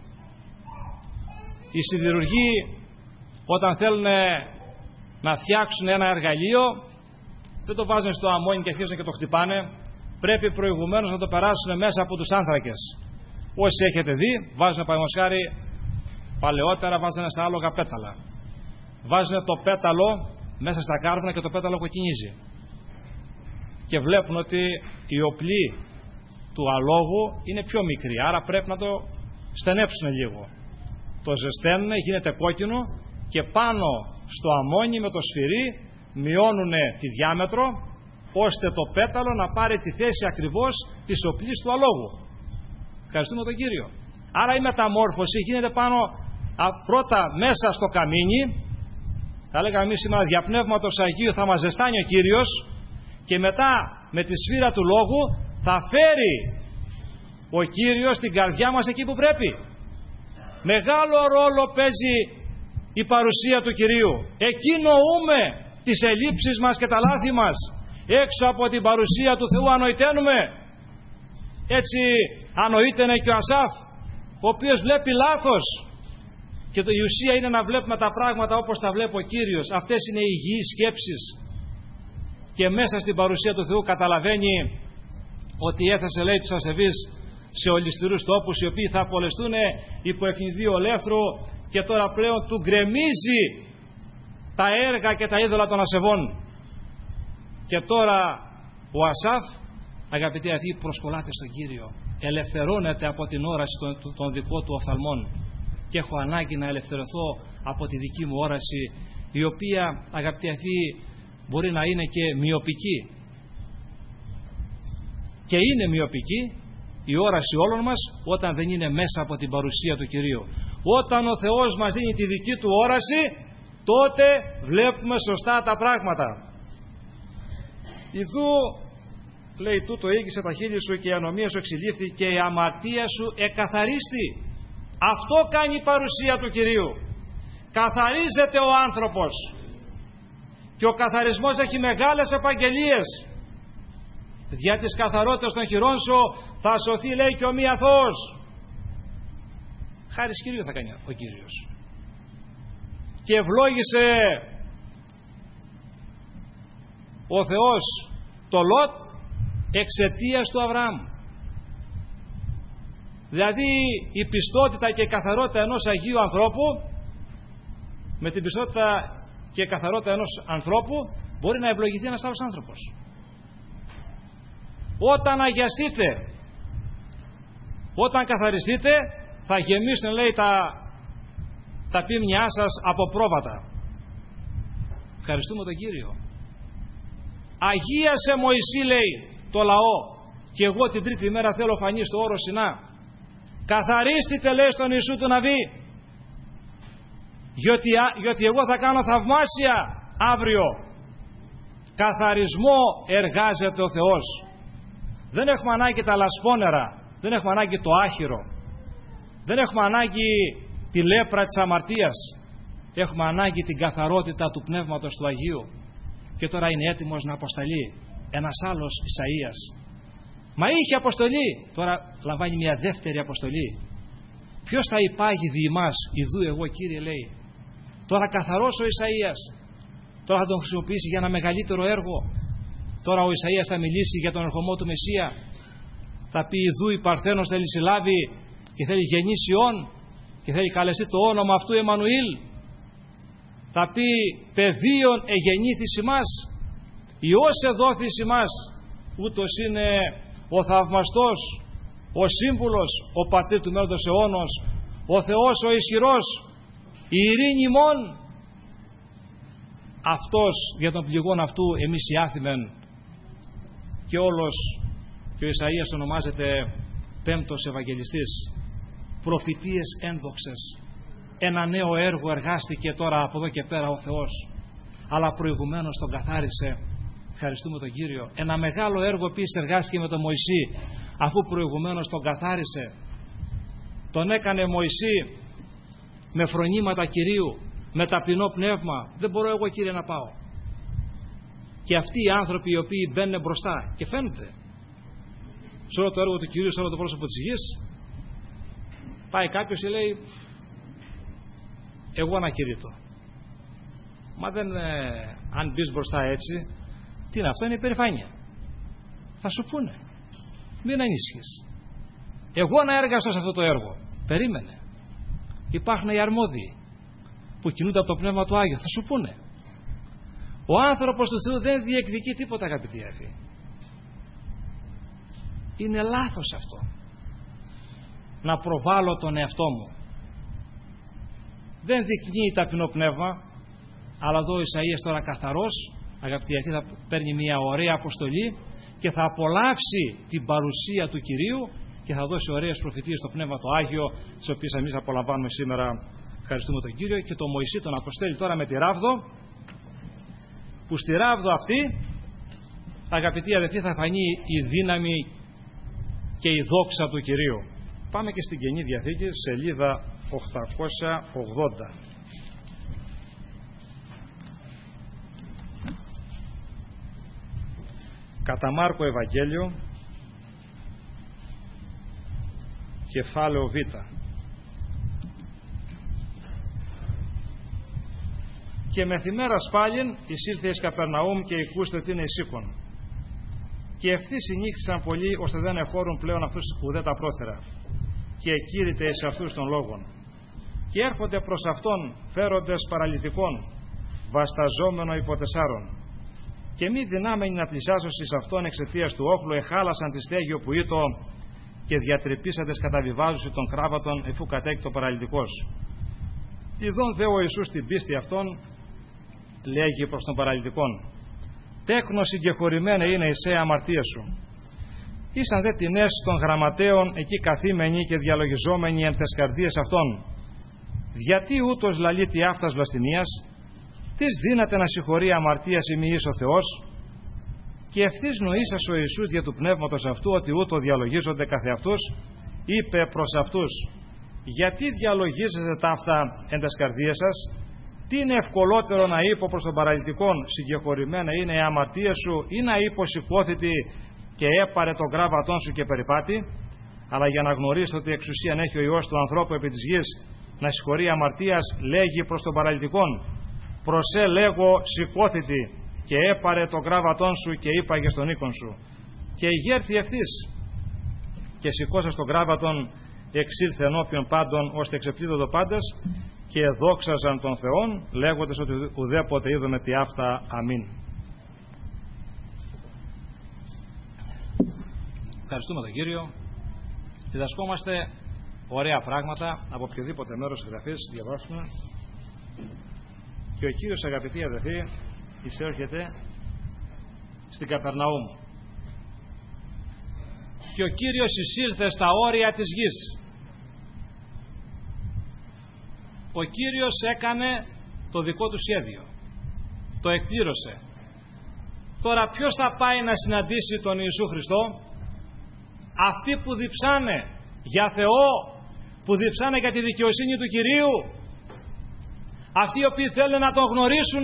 Speaker 1: Οι σιδηρουργοί, όταν θέλουν να φτιάξουν ένα εργαλείο, δεν το βάζουν στο αμμόνι και αρχίζουν και το χτυπάνε. Πρέπει προηγουμένως να το περάσουν μέσα από τους άνθρακες. Όσοι έχετε δει, βάζουν παραδείγματος χάρη, παλαιότερα βάζανε στα άλογα πέταλα. Βάζουν το πέταλο μέσα στα κάρβουνα και το πέταλο κοκκινίζει. Και βλέπουν ότι η οπλή του αλόγου είναι πιο μικρή, άρα πρέπει να το στενέψουν λίγο. Το ζεσταίνουν, γίνεται κόκκινο και πάνω στο αμμόνι με το σφυρί μειώνουν τη διάμετρο ώστε το πέταλο να πάρει τη θέση ακριβώς της οπλής του αλόγου. Ευχαριστούμε τον Κύριο. Άρα η μεταμόρφωση γίνεται πάνω α, πρώτα μέσα στο καμίνι. Θα λέγαμε εμείς σήμερα διαπνεύματος Αγίου θα μας ζεστάνει ο Κύριος και μετά με τη σφύρα του λόγου θα φέρει ο Κύριος την καρδιά μας εκεί που πρέπει. Μεγάλο ρόλο παίζει η παρουσία του Κυρίου. Εκεί νοούμε τις ελλείψεις μας και τα λάθη μας. Έξω από την παρουσία του Θεού ανοηταίνουμε. Έτσι ανοήταινε και ο Ασάφ, ο οποίος βλέπει λάθος. Και το, η ουσία είναι να βλέπουμε τα πράγματα όπως τα βλέπει ο Κύριος. Αυτές είναι οι υγιείς σκέψεις. Και μέσα στην παρουσία του Θεού καταλαβαίνει ότι έθεσε, λέει, τους ασεβείς σε ολισθηρούς τόπους, οι οποίοι θα απολεστούν υπό ευνηδία ολέθρου, και τώρα πλέον του γκρεμίζει τα έργα και τα είδωλα των ασεβών. Και τώρα ο Ασάφ, αγαπητοί αδελφοί, προσκολάται στον Κύριο, ελευθερώνεται από την όραση των, των δικών του οφθαλμών, και έχω ανάγκη να ελευθερωθώ από τη δική μου όραση, η οποία, αγαπητοί αδελφοί, μπορεί να είναι και μειοπική. Και είναι μειοπική η όραση όλων μας όταν δεν είναι μέσα από την παρουσία του Κυρίου. Όταν ο Θεός μας δίνει τη δική του όραση, τότε βλέπουμε σωστά τα πράγματα. Ιδού, λέει, τούτο ήγησε τα χείλη σου και η ανομία σου εξηλήφθη και η αμαρτία σου εκαθαρίστη. Αυτό κάνει η παρουσία του Κυρίου. Καθαρίζεται ο άνθρωπος. Και ο καθαρισμός έχει μεγάλες επαγγελίες. Δια της καθαρότητας των χειρών σου θα σωθεί, λέει, και ο μη αθώος. Χάρις Κυρίου θα κάνει ο Κύριος. Και ευλόγησε ο Θεός το Λότ εξαιτίας του Αβραάμ. Δηλαδή η πιστότητα και η καθαρότητα ενός Αγίου ανθρώπου, με την πιστότητα και η καθαρότητα ενός ανθρώπου μπορεί να ευλογηθεί ένας άλλος άνθρωπος. Όταν αγιαστείτε, όταν καθαριστείτε, θα γεμίσουν, λέει, τα, τα πίμνιά σας από πρόβατα. Ευχαριστούμε τον Κύριο. Αγίασε Μωυσή, λέει, το λαό, και εγώ την τρίτη μέρα θέλω φανεί στο όρο Σινά. Καθαρίστητε, λέει, στον Ιησού του Ναβί, διότι, διότι εγώ θα κάνω θαυμάσια αύριο. Καθαρισμό εργάζεται ο Θεός. Δεν έχουμε ανάγκη τα λασπόνερα, δεν έχουμε ανάγκη το άχυρο, δεν έχουμε ανάγκη τη λέπρα της αμαρτίας. Έχουμε ανάγκη την καθαρότητα του Πνεύματος του Αγίου. Και τώρα είναι έτοιμος να αποσταλεί ένας άλλος Ισαΐας. Μα είχε αποστολή, τώρα λαμβάνει μια δεύτερη αποστολή. Ποιος θα υπάγει δι' εμάς? Ιδού εγώ, Κύριε, λέει. Τώρα καθαρός ο Ισαΐας, τώρα θα τον χρησιμοποιήσει για ένα μεγαλύτερο έργο. Τώρα ο Ισαΐας θα μιλήσει για τον ερχομό του Μεσσία. Θα πει, ιδού η Παρθένος θέλει συλλάβει και θέλει γεννήσει όν και θέλει καλεστεί το όνομα αυτού Εμμανουήλ. Θα πει, παιδίον εγεννήθης ημάς, Υιός εδόθης ημάς. Ούτως είναι ο θαυμαστός, ο σύμβουλος, ο πατήρ του μέλλοντος αιώνος, ο Θεός ο ισχυρός, η ειρήνη ημών. Αυτός, για τον πληγόν αυτού εμείς οι άθημεν. Και όλος, και ο Ισαΐας ονομάζεται πέμπτος Ευαγγελιστής. Προφητείες ένδοξες.
Speaker 2: ένα νέο έργο εργάστηκε τώρα από εδώ και πέρα ο Θεός, αλλά προηγουμένως τον καθάρισε. Ευχαριστούμε τον Κύριο. Ένα μεγάλο έργο επίσης εργάστηκε με τον Μωυσή, αφού προηγουμένως τον καθάρισε. Τον έκανε Μωυσή με φρονήματα Κυρίου, με ταπεινό πνεύμα. Δεν μπορώ εγώ, Κύριε, να πάω. Και αυτοί οι άνθρωποι οι οποίοι μπαίνουν μπροστά και φαίνεται σε όλο το έργο του Κυρίου, σε όλο το πρόσωπο της γης, πάει κάποιος και λέει, εγώ ανακηρύττω. Μα δεν, ε, αν μπεις μπροστά έτσι, τι είναι αυτό, είναι υπερηφάνεια. Θα σου πούνε, μην ανήσυχες. Εγώ να έργασα σε αυτό το έργο. Περίμενε. Υπάρχουν οι αρμόδιοι που κινούνται από το Πνεύμα του Άγιο. Θα σου πούνε. Ο άνθρωπος του Θεού δεν διεκδικεί τίποτα, αγαπητοί αδελφοί. Είναι λάθος αυτό. Να προβάλλω τον εαυτό μου. Δεν δεικνύει ταπεινό πνεύμα, αλλά εδώ ο Ισαΐας τώρα καθαρός, αγαπητοί αδελφοί, θα παίρνει μια ωραία αποστολή και θα απολαύσει την παρουσία του Κυρίου και θα δώσει ωραίες προφητείες στο Πνεύμα το Άγιο, τις οποίες εμείς απολαμβάνουμε σήμερα. Ευχαριστούμε τον Κύριο. Και το Μωυσή τον αποστέλει τώρα με τη ράβδο, που στη ράβδο αυτή, αγαπητοί αδελφοί, θα φανεί η δύναμη και η δόξα του Κυρίου. Πάμε και στην Καινή Διαθήκη, σελίδα οκτακόσια ογδόντα. Κατά Μάρκο Ευαγγέλιο, κεφάλαιο Β. Και μεθημέρας πάλιν εισήλθε εις Καπερναούμ και εκούστε τι είναι εισήκον. Και ευθύς συνήχθησαν πολλοί, ώστε δεν εχώρουν πλέον αυτούς ουδέτα πρόθερα. Και εκήρυτε εις αυτούς των λόγων. Και έρχονται προς αυτόν φέροντες παραλυτικών, βασταζόμενο υποτεσσάρων. Και μη δυνάμενοι να πλησιάσουν εις αυτόν εξαιτίας του όχλου, εχάλασαν τη στέγη όπου ήτο και διατρυπήσαντες καταβιβάζουσι των κράβατων, εφού κατέκει το παραλυτικός. Ιδών δε ο Ιησούς την πίστη αυτών, λέγει προς τον παραλυτικόν, τέκνο συγκεχωρημένα είναι η σε αμαρτία σου. Ήσαν δε τινές των γραμματέων εκεί καθήμενοι και διαλογιζόμενοι εν τες καρδίες αυτών. Γιατί ούτως λαλείται αυτάς βλαστημίας, τις δύναται να συγχωρεί αμαρτίας ημιής ο Θεός. Και ευθύς νοήσας ο Ιησούς δια του πνεύματος αυτού, ότι ούτω διαλογίζονται καθεαυτούς, είπε προς αυτούς, γιατί διαλογίζετε τα αυτά εν τες καρδίες σας, τι είναι ευκολότερο να είπω προς τον παραλυτικόν, συγκεχωρημένα είναι η αμαρτία σου, ή να είπω σηκώθητη και έπαρε τον γράβατόν σου και περιπάτη, αλλά για να γνωρίσετε ότι εξουσίαν έχει ο Υιός του ανθρώπου επί της γης να συγχωρεί αμαρτίας, λέγει προς τον παραλυτικόν, προσέ λέγω σηκώθητη και έπαρε τον γράβατόν σου και είπαγε στον οίκον σου. Και ηγέρθη ευθύς και σηκώσα στον γράβατον, εξήλθε ενώπιον πάντων, ώστε εξεπλίδωτο πάντες και δόξαζαν τον Θεόν, λέγοντες ότι ουδέποτε είδαμε τι αυτά. Αμήν. Ευχαριστούμε τον Κύριο. Διδασκόμαστε ωραία πράγματα από οποιοδήποτε μέρος της Γραφής διαβάσουμε. Και ο Κύριος, αγαπητοί αδελφοί, εισέρχεται στην Καπερναούμ. Και ο Κύριος εισήλθε στα όρια της γης. Ο Κύριος έκανε το δικό του σχέδιο. Το εκπλήρωσε. Τώρα ποιος θα πάει να συναντήσει τον Ιησού Χριστό? Αυτοί που διψάνε για Θεό, που διψάνε για τη δικαιοσύνη του Κυρίου, αυτοί οι οποίοι θέλουν να τον γνωρίσουν.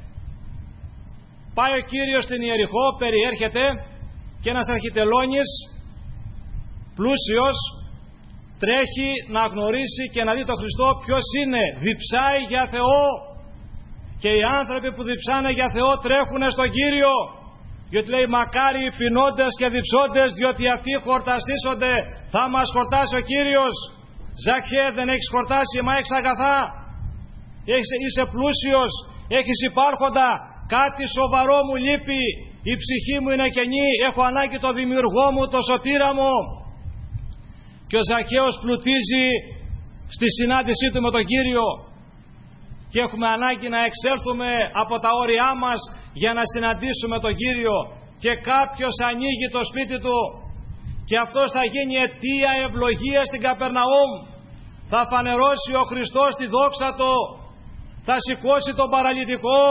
Speaker 2: Πάει ο Κύριος στην Ιεριχώ, περιέρχεται και ένας αρχιτελώνης πλούσιος τρέχει να γνωρίσει και να δει τον Χριστό ποιος είναι. Διψάει για Θεό, και οι άνθρωποι που διψάνε για Θεό τρέχουν στον Κύριο, γιατί λέει μακάρι οι φινόντες και διψώντες, διότι αυτοί χορταστήσονται, θα μας χορτάσει ο Κύριος. Ζακχέ, δεν έχεις χορτάσει, μα έχεις αγαθά, έχεις, είσαι πλούσιος, έχεις υπάρχοντα, κάτι σοβαρό μου λείπει, η ψυχή μου είναι κενή, έχω ανάγκη το δημιουργό μου, το σωτήρα μου. Και ο Ζακχαίος πλουτίζει στη συνάντησή του με τον Κύριο, και έχουμε ανάγκη να εξέλθουμε από τα όρια μας για να συναντήσουμε τον Κύριο, και κάποιος ανοίγει το σπίτι του και αυτός θα γίνει αιτία ευλογίας στην Καπερναούμ. θα φανερώσει ο Χριστός τη δόξα Του, θα σηκώσει τον παραλυτικό.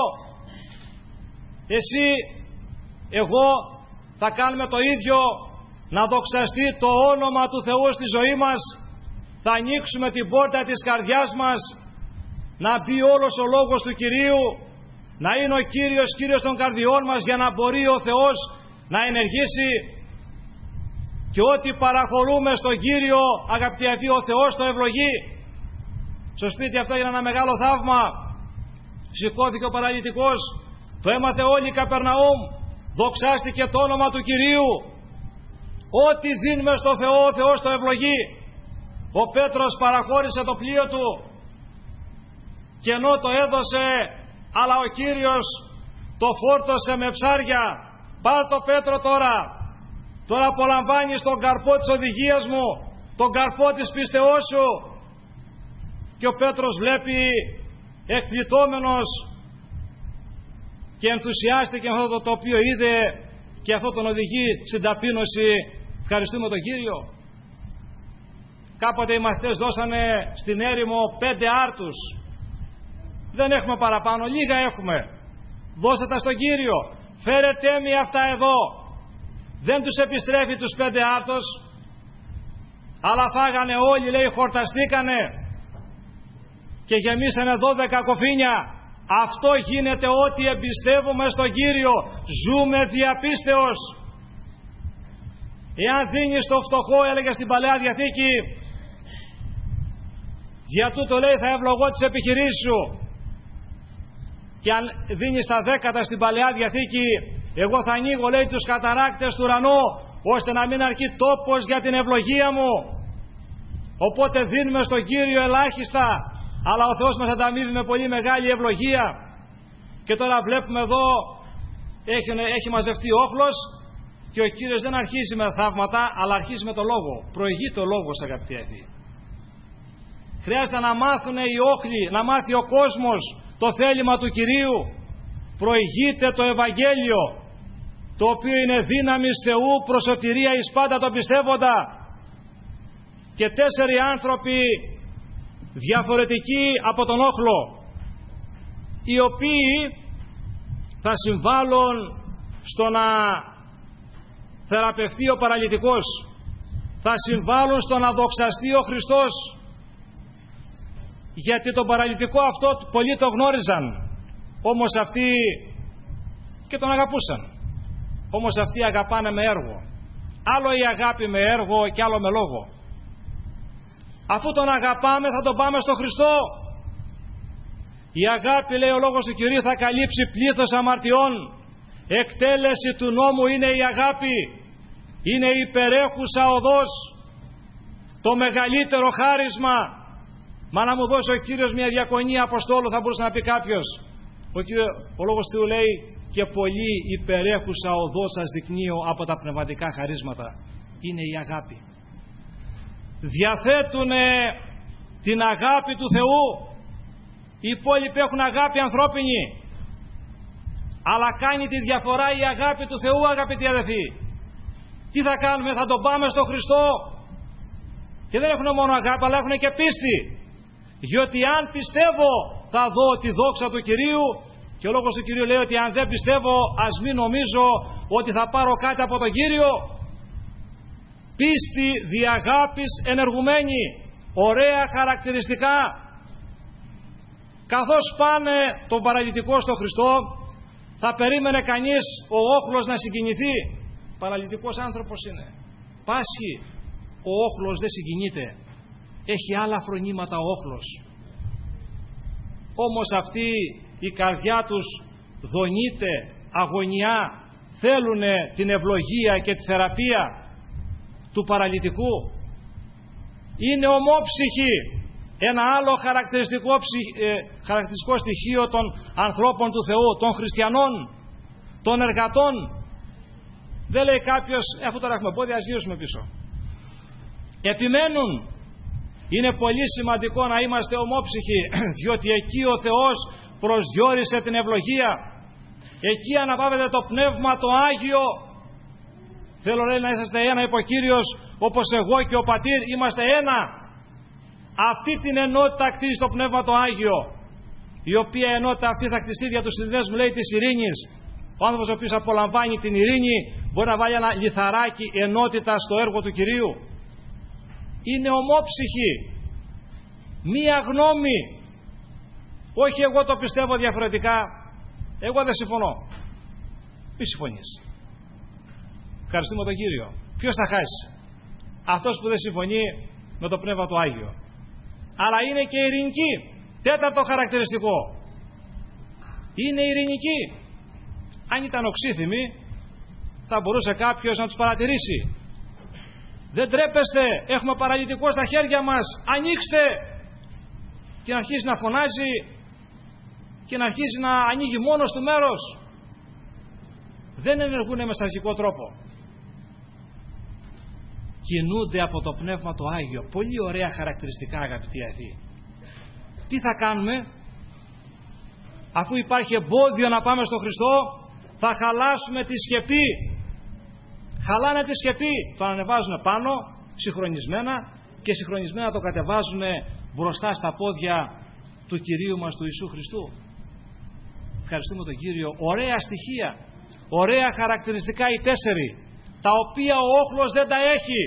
Speaker 2: Εσύ, εγώ θα κάνουμε το ίδιο, να δοξαστεί το όνομα του Θεού στη ζωή μας. Θα ανοίξουμε την πόρτα της καρδιάς μας, να μπει όλος ο λόγος του Κυρίου, να είναι ο Κύριος Κύριος των καρδιών μας, για να μπορεί ο Θεός να ενεργήσει. Και ό,τι παραχωρούμε στον Κύριο, αγαπητοί αυτοί, ο Θεός το ευλογεί. Στο σπίτι αυτό έγινε ένα μεγάλο θαύμα. Σηκώθηκε ο παραλυτικός, το έμαθε όλη η Καπερναούμ, δοξάστηκε το όνομα του Κυρίου. Ό,τι δίνουμε στο Θεό, ο Θεός το ευλογεί. Ο Πέτρος παραχώρησε το πλοίο του και ενώ το έδωσε, αλλά ο Κύριος το φόρτωσε με ψάρια. Πάρ' το Πέτρο τώρα, τώρα απολαμβάνεις τον καρπό της οδηγίας μου, τον καρπό της πίστεώς σου. Και ο Πέτρος βλέπει εκπληττόμενος και ενθουσιάστηκε με αυτό το οποίο είδε και αυτό τον οδηγεί στην ταπείνωση. Ευχαριστούμε τον Κύριο. Κάποτε οι μαθητές δώσανε στην έρημο πέντε άρτους. Δεν έχουμε παραπάνω, λίγα έχουμε. Δώστε τα στον Κύριο. Φέρετε μη αυτά εδώ. Δεν τους επιστρέφει τους πέντε άρτους, αλλά φάγανε όλοι, λέει, χορταστήκανε και γεμίσανε δώδεκα κοφίνια. Αυτό γίνεται ότι εμπιστεύουμε στον Κύριο. Ζούμε διαπίστεως. Εάν δίνεις το φτωχό, έλεγε στην Παλαιά Διαθήκη, για τούτο, λέει, θα ευλογώ τις επιχειρήσεις σου. Και αν δίνεις τα δέκατα στην Παλαιά Διαθήκη, εγώ θα ανοίγω, λέει, τους καταράκτες του ουρανού, ώστε να μην αρκεί τόπος για την ευλογία μου. Οπότε δίνουμε στον Κύριο ελάχιστα, αλλά ο Θεός μας ανταμείβει με πολύ μεγάλη ευλογία. Και τώρα βλέπουμε εδώ έχει, έχει μαζευτεί όχλος και ο Κύριος δεν αρχίζει με θαύματα, αλλά αρχίζει με το λόγο. Προηγείται ο λόγος, αγαπητοί αδελφοί. Χρειάζεται να μάθουν οι όχλοι, να μάθει ο κόσμος το θέλημα του Κυρίου. Προηγείται το Ευαγγέλιο, το οποίο είναι δύναμης Θεού προς σωτηρία εις πάντα το πιστεύοντα. Και τέσσερι άνθρωποι διαφορετικοί από τον όχλο, οι οποίοι θα συμβάλλουν στο να θεραπευτεί ο παραλυτικός, θα συμβάλλουν στο να δοξαστεί ο Χριστός. Γιατί τον παραλυτικό αυτό πολλοί το γνώριζαν, όμως αυτοί και τον αγαπούσαν. Όμως αυτοί αγαπάνε με έργο. Άλλο η αγάπη με έργο και άλλο με λόγο. Αφού τον αγαπάμε, θα τον πάμε στο Χριστό. Η αγάπη, λέει ο λόγος του Κυρίου, θα καλύψει πλήθος αμαρτιών. Εκτέλεση του νόμου είναι η αγάπη. Είναι η υπερέχουσα οδός, το μεγαλύτερο χάρισμα. Μα να μου δώσει ο Κύριος μια διακονία αποστόλου, θα μπορούσε να πει κάποιος. Ο, Κύριο, ο λόγος του λέει, και πολύ υπερέχουσα οδός σας δεικνύω από τα πνευματικά χαρίσματα. Είναι η αγάπη. Διαθέτουνε την αγάπη του Θεού. Οι υπόλοιποι έχουν αγάπη ανθρώπινη, αλλά κάνει τη διαφορά η αγάπη του Θεού, αγαπητοί αδελφοί. Τι θα κάνουμε? Θα τον πάμε στο Χριστό. Και δεν έχουν μόνο αγάπη, αλλά έχουν και πίστη. Διότι αν πιστεύω, θα δω τη δόξα του Κυρίου. Και ο λόγος του Κυρίου λέει ότι αν δεν πιστεύω, ας μην νομίζω ότι θα πάρω κάτι από τον Κύριο. Πίστη δι' αγάπης ενεργουμένη. Ωραία χαρακτηριστικά. Καθώς πάνε τον παραλυτικό στο Χριστό, θα περίμενε κανείς ο όχλος να συγκινηθεί. Παραλυτικός άνθρωπος είναι. Πάσχει. Ο όχλος δεν συγκινείται. Έχει άλλα φρονήματα ο όχλος. Όμως αυτή η καρδιά τους δονείται, αγωνιά. Θέλουνε την ευλογία και τη θεραπεία του παραλυτικού. Είναι ομόψυχοι. Ένα άλλο χαρακτηριστικό, ε, χαρακτηριστικό στοιχείο των ανθρώπων του Θεού, των χριστιανών, των εργατών. Δεν λέει κάποιος, αφού τώρα έχουμε πόδια, ας γυρίσουμε πίσω. Επιμένουν. Είναι πολύ σημαντικό να είμαστε ομόψυχοι, διότι εκεί ο Θεός προσδιορίσε την ευλογία. Εκεί αναπαύεται το Πνεύμα το Άγιο. Θέλω, λέει, να είσαστε ένα, είπε ο Κύριος, όπως εγώ και ο Πατήρ είμαστε ένα. Αυτή την ενότητα κτίζει το Πνεύμα το Άγιο, η οποία ενότητα αυτή θα κτιστεί δια του συνδέσμου, λέει, της ειρήνης. Ο άνθρωπος ο οποίος απολαμβάνει την ειρήνη μπορεί να βάλει ένα λιθαράκι ενότητα στο έργο του Κυρίου. Είναι ομόψυχη, μία γνώμη. Όχι εγώ το πιστεύω διαφορετικά, εγώ δεν συμφωνώ. Μη συμφωνείς. Ευχαριστούμε τον Κύριο. Ποιος θα χάσει? Αυτός που δεν συμφωνεί με το Πνεύμα του Άγιο. Αλλά είναι και ειρηνική. Τέταρτο χαρακτηριστικό. Είναι ειρηνική. Αν ήταν οξύθυμοι, θα μπορούσε κάποιος να τους παρατηρήσει. Δεν τρέπεστε, έχουμε παραλυτικό στα χέρια μας, ανοίξτε! Και να αρχίσει να φωνάζει και να αρχίσει να ανοίγει μόνος του μέρος. Δεν ενεργούν με στρατηγικό τρόπο. Κινούνται από το Πνεύμα το Άγιο. Πολύ ωραία χαρακτηριστικά, αγαπητοί αδελφοί. Τι θα κάνουμε? Αφού υπάρχει εμπόδιο να πάμε στο Χριστό, θα χαλάσουμε τη σκεπή. Χαλάνε τη σκεπή. Το ανεβάζουν πάνω, συγχρονισμένα, και συγχρονισμένα το κατεβάζουν μπροστά στα πόδια του Κυρίου μας, του Ιησού Χριστού. Ευχαριστούμε τον Κύριο. Ωραία στοιχεία, ωραία χαρακτηριστικά οι τέσσερι, τα οποία ο όχλος δεν τα έχει.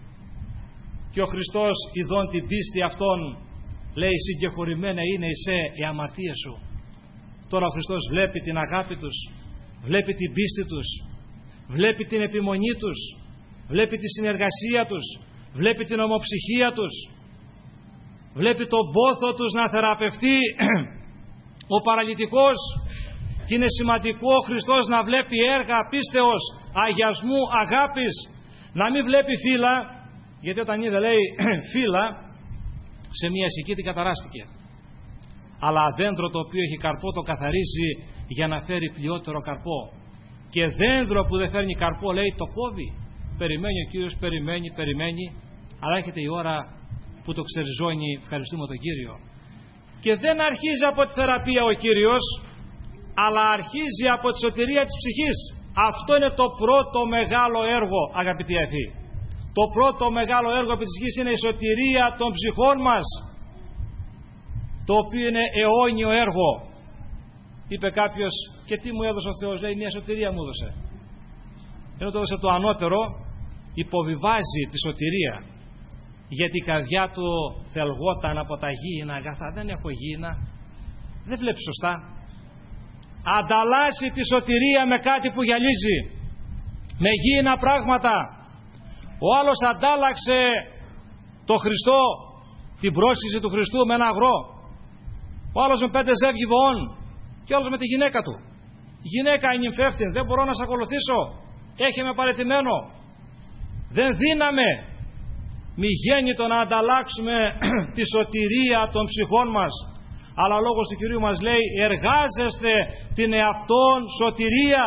Speaker 2: Και ο Χριστός, ειδών την πίστη αυτών, λέει, συγκεχωρημένα είναι εσέ οι αμαρτίες σου. Τώρα ο Χριστός βλέπει την αγάπη τους, βλέπει την πίστη τους, βλέπει την επιμονή τους, βλέπει τη συνεργασία τους, βλέπει την ομοψυχία τους, βλέπει τον πόθο τους να θεραπευτεί ο παραλυτικός. Και είναι σημαντικό ο Χριστός να βλέπει έργα πίστεως, αγιασμού, αγάπης, να μην βλέπει φύλλα, γιατί όταν είδε, λέει, φύλλα σε μια συκή την καταράστηκε. Αλλά δέντρο το οποίο έχει καρπό το καθαρίζει για να φέρει πλειότερο καρπό. Και δέντρο που δεν φέρνει καρπό, λέει, το κόβει. Περιμένει ο Κύριος, περιμένει, περιμένει, αλλά έρχεται η ώρα που το ξεριζώνει. Ευχαριστούμε τον Κύριο. Και δεν αρχίζει από τη θεραπεία ο Κύριος, αλλά αρχίζει από τη σωτηρία της ψυχής. Αυτό είναι το πρώτο μεγάλο έργο, αγαπητοί αδελφοί. Το πρώτο μεγάλο έργο της ψυχής είναι η σωτηρία των ψυχών μας, το οποίο είναι αιώνιο έργο. Είπε κάποιος, και τι μου έδωσε ο Θεός? Λέει, μια σωτηρία μου έδωσε. Ενώ το έδωσε το ανώτερο, υποβιβάζει τη σωτηρία, γιατί η καρδιά του θελγόταν από τα γήινα αγαθά. Δεν έχω γήινα, δεν βλέπει σωστά. Ανταλλάσσει τη σωτηρία με κάτι που γυαλίζει, με γήινα πράγματα. Ο άλλος αντάλλαξε το Χριστό, την πρόσκληση του Χριστού, με ένα αγρό. Ο άλλος με πέντε ζεύγη βοών, και ο άλλος με τη γυναίκα του. Γυναίκα είναι νυμφεύτην, δεν μπορώ να σε ακολουθήσω, έχει με παραιτημένο. Δεν δύναμε μη γέννητο να ανταλλάξουμε τη σωτηρία των ψυχών μας, αλλά ο λόγος του Κυρίου μας λέει, εργάζεστε την εαυτόν σωτηρία.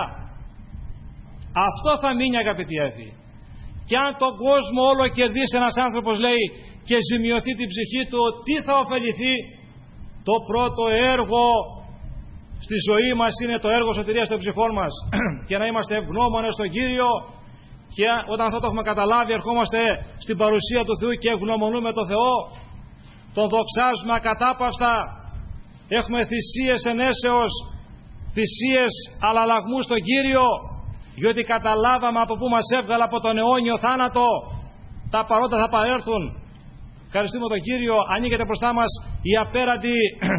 Speaker 2: Αυτό θα μείνει, αγαπητοί αδελφοί. Και αν τον κόσμο όλο κερδίσει ένας άνθρωπος, λέει, και ζημιωθεί την ψυχή του, τι θα ωφεληθεί? Το πρώτο έργο στη ζωή μας είναι το έργο σωτηρίας των ψυχών μας. Και να είμαστε ευγνώμονες στον Κύριο, και όταν αυτό το έχουμε καταλάβει, ερχόμαστε στην παρουσία του Θεού και ευγνωμονούμε τον Θεό, τον δοξάζουμε ακατάπαυστα. Έχουμε θυσίες ενέσεως, θυσίες αλλαλαγμού στον Κύριο, διότι καταλάβαμε από πού μας έβγαλε, από τον αιώνιο θάνατο. Τα παρόντα θα παρέλθουν. Ευχαριστούμε τον Κύριο. Ανοίγεται μπροστά μας η απέραντη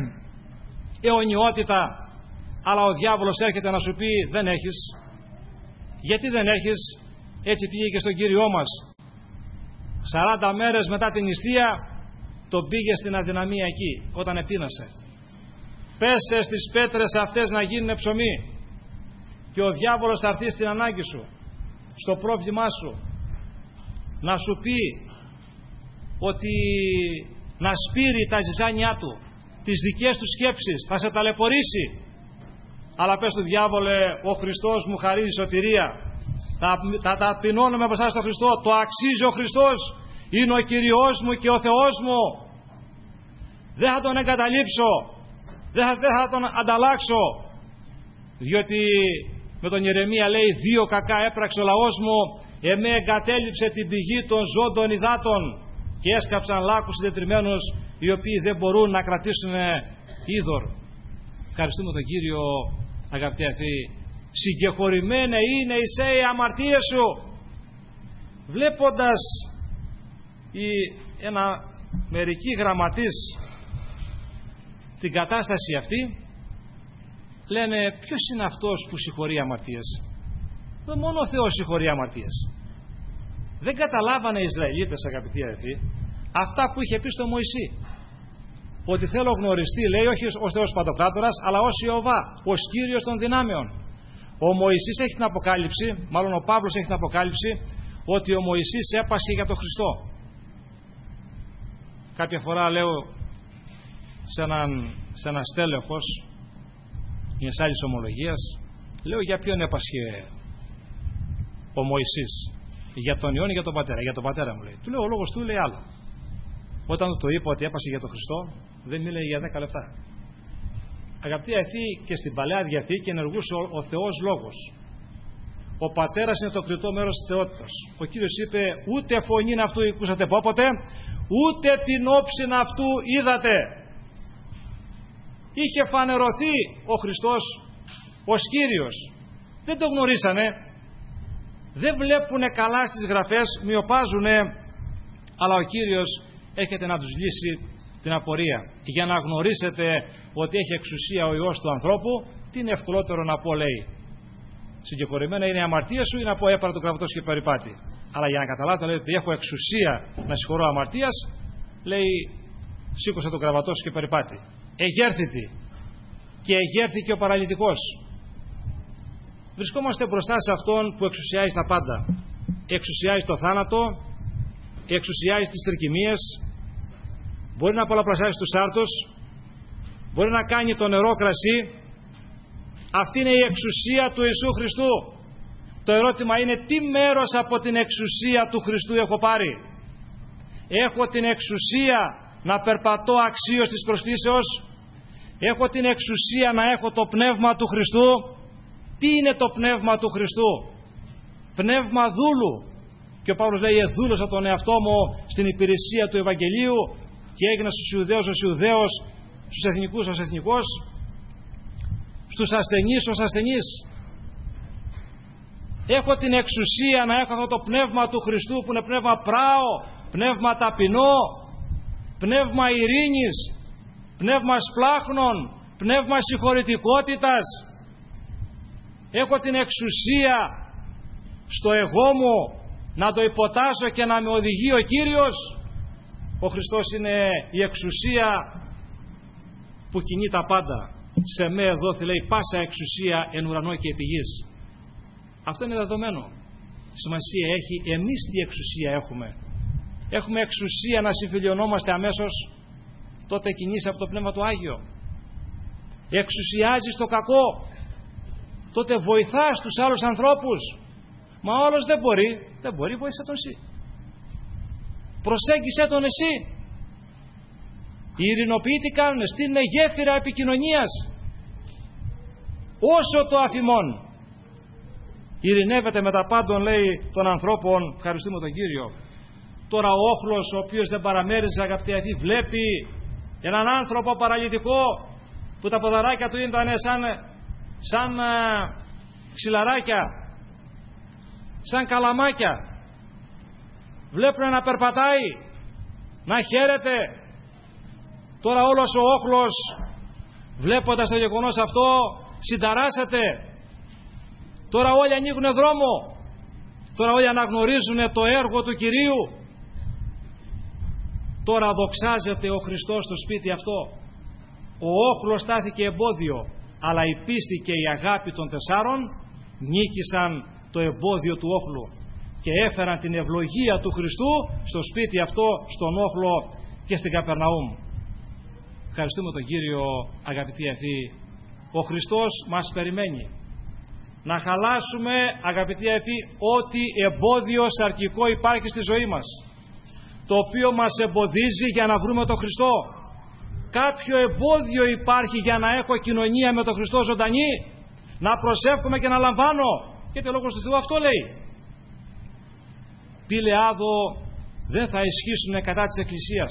Speaker 2: αιωνιότητα, αλλά ο διάβολος έρχεται να σου πει, δεν έχεις. Γιατί δεν έχεις? Έτσι πήγε και στον Κύριό μας. σαράντα μέρες μετά την νηστεία τον πήγε στην αδυναμία εκεί, όταν επείνασε. Πέσε στις πέτρες αυτές να γίνουν ψωμί, και ο διάβολος θα έρθει στην ανάγκη σου, στο πρόβλημά σου, να σου πει ότι να σπείρει τα ζυζάνια του, τις δικές του σκέψεις, θα σε ταλαιπωρήσει. Αλλά πες του, διάβολε, ο Χριστός μου χαρίζει σωτηρία, θα, θα ταπεινώνομαι μπροστά στον Χριστό, το αξίζει ο Χριστός, είναι ο Κυριός μου και ο Θεός μου, δεν θα τον εγκαταλείψω, δεν θα, δεν θα τον ανταλλάξω, διότι με τον Ιερεμία λέει, δύο κακά έπραξε ο λαός μου, εμέ εγκατέλειψε την πηγή των ζώντων υδάτων. και έσκαψαν λάκκους συντετριμμένους, οι οποίοι δεν μπορούν να κρατήσουν είδωρ. Ευχαριστούμε τον Κύριο, αγαπητοί αδελφοί. Συγκεχωρημένε είναι εισέ οι αμαρτίες σου. Βλέποντας η, ένα μερικοί γραμματείς την κατάσταση αυτή, λένε ποιος είναι αυτός που συγχωρεί αμαρτίες? Δεν μόνο ο Θεός συγχωρεί αμαρτίες. Δεν καταλάβανε οι Ισραηλίτες, αγαπητοί αδελφοί, αυτά που είχε πει στο Μωυσή, ότι θέλω γνωριστεί, λέει, όχι ως Θεός Παντοκράτορας, αλλά ως Ιωβά, ως Κύριος των δυνάμεων. Ο Μωυσής έχει την αποκάλυψη, μάλλον ο Παύλος έχει την αποκάλυψη, ότι ο Μωυσής έπασχε για τον Χριστό. Κάποια φορά λέω σε έναν, σε ένα στέλεχος μιας άλλης ομολογίας, λέω, για ποιον έπασχε ο Μωυσής? Για τον Υιόν ή για τον πατέρα? Για τον πατέρα, μου λέει. Του λέω, ο λόγος του λέει άλλο. Όταν του είπα ότι έπασε για τον Χριστό, δεν μίλησε για δέκα λεπτά. Αγαπητοί αδελφοί, και στην Παλαιά Διαθήκη ενεργούσε ο, ο Θεός Λόγος. Ο πατέρας είναι το κριτό μέρος της θεότητας. Ο Κύριος είπε, ούτε φωνήν αυτού ακούσατε πόποτε, ούτε την όψιν αυτού είδατε. Είχε φανερωθεί ο Χριστός ως Κύριος. Δεν το γνωρίσανε. Δεν βλέπουνε καλά στις γραφές, μοιοπάζουνε, αλλά ο Κύριος έχετε να τους λύσει την απορία. Για να γνωρίσετε ότι έχει εξουσία ο Υιός του ανθρώπου, τι είναι ευκολότερο να πω, λέει? Συγκεκριμένα είναι η αμαρτία σου, ή να πω έπαρα το κραβατός και περιπάτη? Αλλά για να καταλάβετε, λέει, ότι έχω εξουσία να συγχωρώ αμαρτίας, λέει, σήκωσε το κραβατός και περιπάτη. Εγέρθητη. Και εγέρθηκε ο παραλυτικός. Βρισκόμαστε μπροστά σε αυτόν που εξουσιάζει τα πάντα. Εξουσιάζει το θάνατο, εξουσιάζει τις τρικυμίες, μπορεί να πολλαπλασιάσει τους άρτους, μπορεί να κάνει το νερό κρασί. Αυτή είναι η εξουσία του Ιησού Χριστού. Το ερώτημα είναι, τι μέρος από την εξουσία του Χριστού έχω πάρει? Έχω την εξουσία να περπατώ αξίως της προσκλήσεως? Έχω την εξουσία να έχω το πνεύμα του Χριστού? Τι είναι το πνεύμα του Χριστού? Πνεύμα δούλου. Και ο Παύλος λέει, εδούλωσα τον εαυτό μου στην υπηρεσία του Ευαγγελίου και έγινα στους Ιουδαίους ως Ιουδαίος, στους εθνικούς ως εθνικός, στους ασθενείς ως ασθενής. Έχω την εξουσία να έχω αυτό το πνεύμα του Χριστού, που είναι πνεύμα πράο, πνεύμα ταπεινό, πνεύμα ειρήνης, πνεύμα σπλάχνων, πνεύμα συγχωρητικότητας. Έχω την εξουσία στο εγώ μου να το υποτάσσω και να με οδηγεί ο Κύριος. Ο Χριστός είναι η εξουσία που κινεί τα πάντα. Σε με δόθη, λέει, πάσα εξουσία εν ουρανό και επί γης. Αυτό είναι δεδομένο. Σημασία έχει εμείς τι εξουσία έχουμε. Έχουμε εξουσία να συμφιλιωνόμαστε αμέσως, τότε κινείσαι από το Πνεύμα του Άγιο. Εξουσιάζεις το κακό, τότε βοηθάς τους άλλους ανθρώπους. Μα ο άλλος δεν μπορεί, δεν μπορεί, βοήθησε τον εσύ. Προσέγγισε τον εσύ. Οι ειρηνοποιοί τι κάνουνε? Στείλουνε γέφυρα επικοινωνίας. Όσο το αφημών. Ειρηνεύεται με τα πάντων, λέει, των ανθρώπων. Ευχαριστούμε τον Κύριο. Τώρα ο όχλος, ο οποίος δεν παραμέριζε, αγαπητοί αδελφοί, βλέπει έναν άνθρωπο παραλυτικό που τα ποδαράκια του ήταν σαν, σαν α, ξυλαράκια, σαν καλαμάκια. Βλέπουν να περπατάει, να χαίρεται. Τώρα όλος ο όχλος, βλέποντας το γεγονός αυτό, συνταράσσεται. Τώρα όλοι ανοίγουν δρόμο. Τώρα όλοι αναγνωρίζουν το έργο του Κυρίου. Τώρα δοξάζεται ο Χριστός στο σπίτι αυτό. Ο όχλος στάθηκε εμπόδιο, αλλά η πίστη και η αγάπη των τεσσάρων νίκησαν το εμπόδιο του όχλου και έφεραν την ευλογία του Χριστού στο σπίτι αυτό, στον όχλο και στην Καπερναούμ. Ευχαριστούμε τον Κύριο, αγαπητοί αδελφοί. Ο Χριστός μας περιμένει να χαλάσουμε, αγαπητοί αδελφοί, ό,τι εμπόδιο σαρκικό υπάρχει στη ζωή μας, το οποίο μας εμποδίζει για να βρούμε τον Χριστό. Κάποιο εμπόδιο υπάρχει για να έχω κοινωνία με τον Χριστό ζωντανή, να προσεύχομαι και να λαμβάνω. Και το λόγος του Θεού αυτό λέει. Πήλε άδω δεν θα ισχύσουν κατά της Εκκλησίας.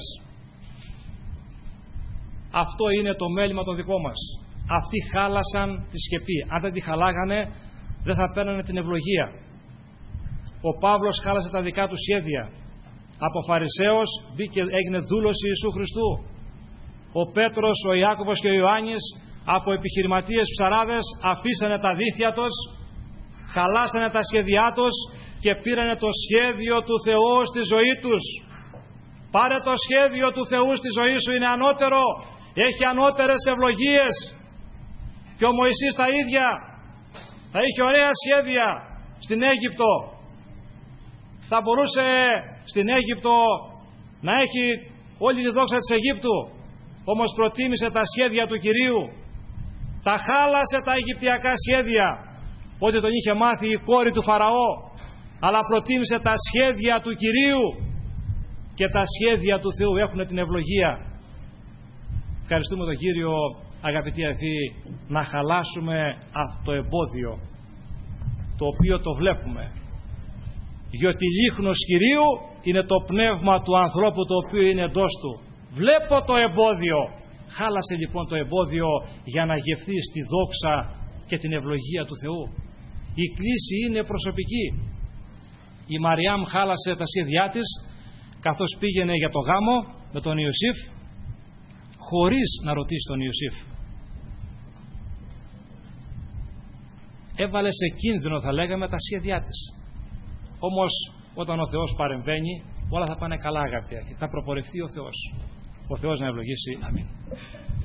Speaker 2: Αυτό είναι το μέλημα το δικό μας. Αυτοί χάλασαν τη σκεπή. Αν δεν τη χαλάγανε, δεν θα παίρνανε την ευλογία. Ο Παύλος χάλασε τα δικά του σχέδια. Από Φαρισαίος μπήκε, έγινε δούλος Ιησού Χριστού. Ο Πέτρος, ο Ιάκωβος και ο Ιωάννης από επιχειρηματίες ψαράδες αφήσανε τα δίχτυα τους, χαλάσανε τα σχέδιά τους και πήρανε το σχέδιο του Θεού στη ζωή τους. Πάρε το σχέδιο του Θεού στη ζωή σου, είναι ανώτερο, έχει ανώτερες ευλογίες. Και ο Μωυσής τα ίδια, θα είχε ωραία σχέδια στην Αίγυπτο. Θα μπορούσε στην Αίγυπτο να έχει όλη τη δόξα της Αιγύπτου, όμως προτίμησε τα σχέδια του Κυρίου. Τα χάλασε τα αιγυπτιακά σχέδια, ότι τον είχε μάθει η κόρη του Φαραώ, αλλά προτίμησε τα σχέδια του Κυρίου, και τα σχέδια του Θεού έχουν την ευλογία. Ευχαριστούμε τον Κύριο, αγαπητοί αδελφοί, να χαλάσουμε αυτό το εμπόδιο, το οποίο το βλέπουμε. Διότι λίχνος Κυρίου είναι το πνεύμα του ανθρώπου, το οποίο είναι εντός του. Βλέπω το εμπόδιο. Χάλασε λοιπόν το εμπόδιο για να γευθεί στη δόξα και την ευλογία του Θεού. Η κλίση είναι προσωπική. Η Μαριάμ χάλασε τα σχέδιά της καθώς πήγαινε για το γάμο με τον Ιωσήφ, χωρίς να ρωτήσει τον Ιωσήφ. Έβαλε σε κίνδυνο, θα λέγαμε, τα σχέδιά της. Όμως όταν ο Θεός παρεμβαίνει, όλα θα πάνε καλά, αγαπητοί. Θα προπορευτεί ο Θεός. Ο Θεός να ευλογήσει. Αμήν.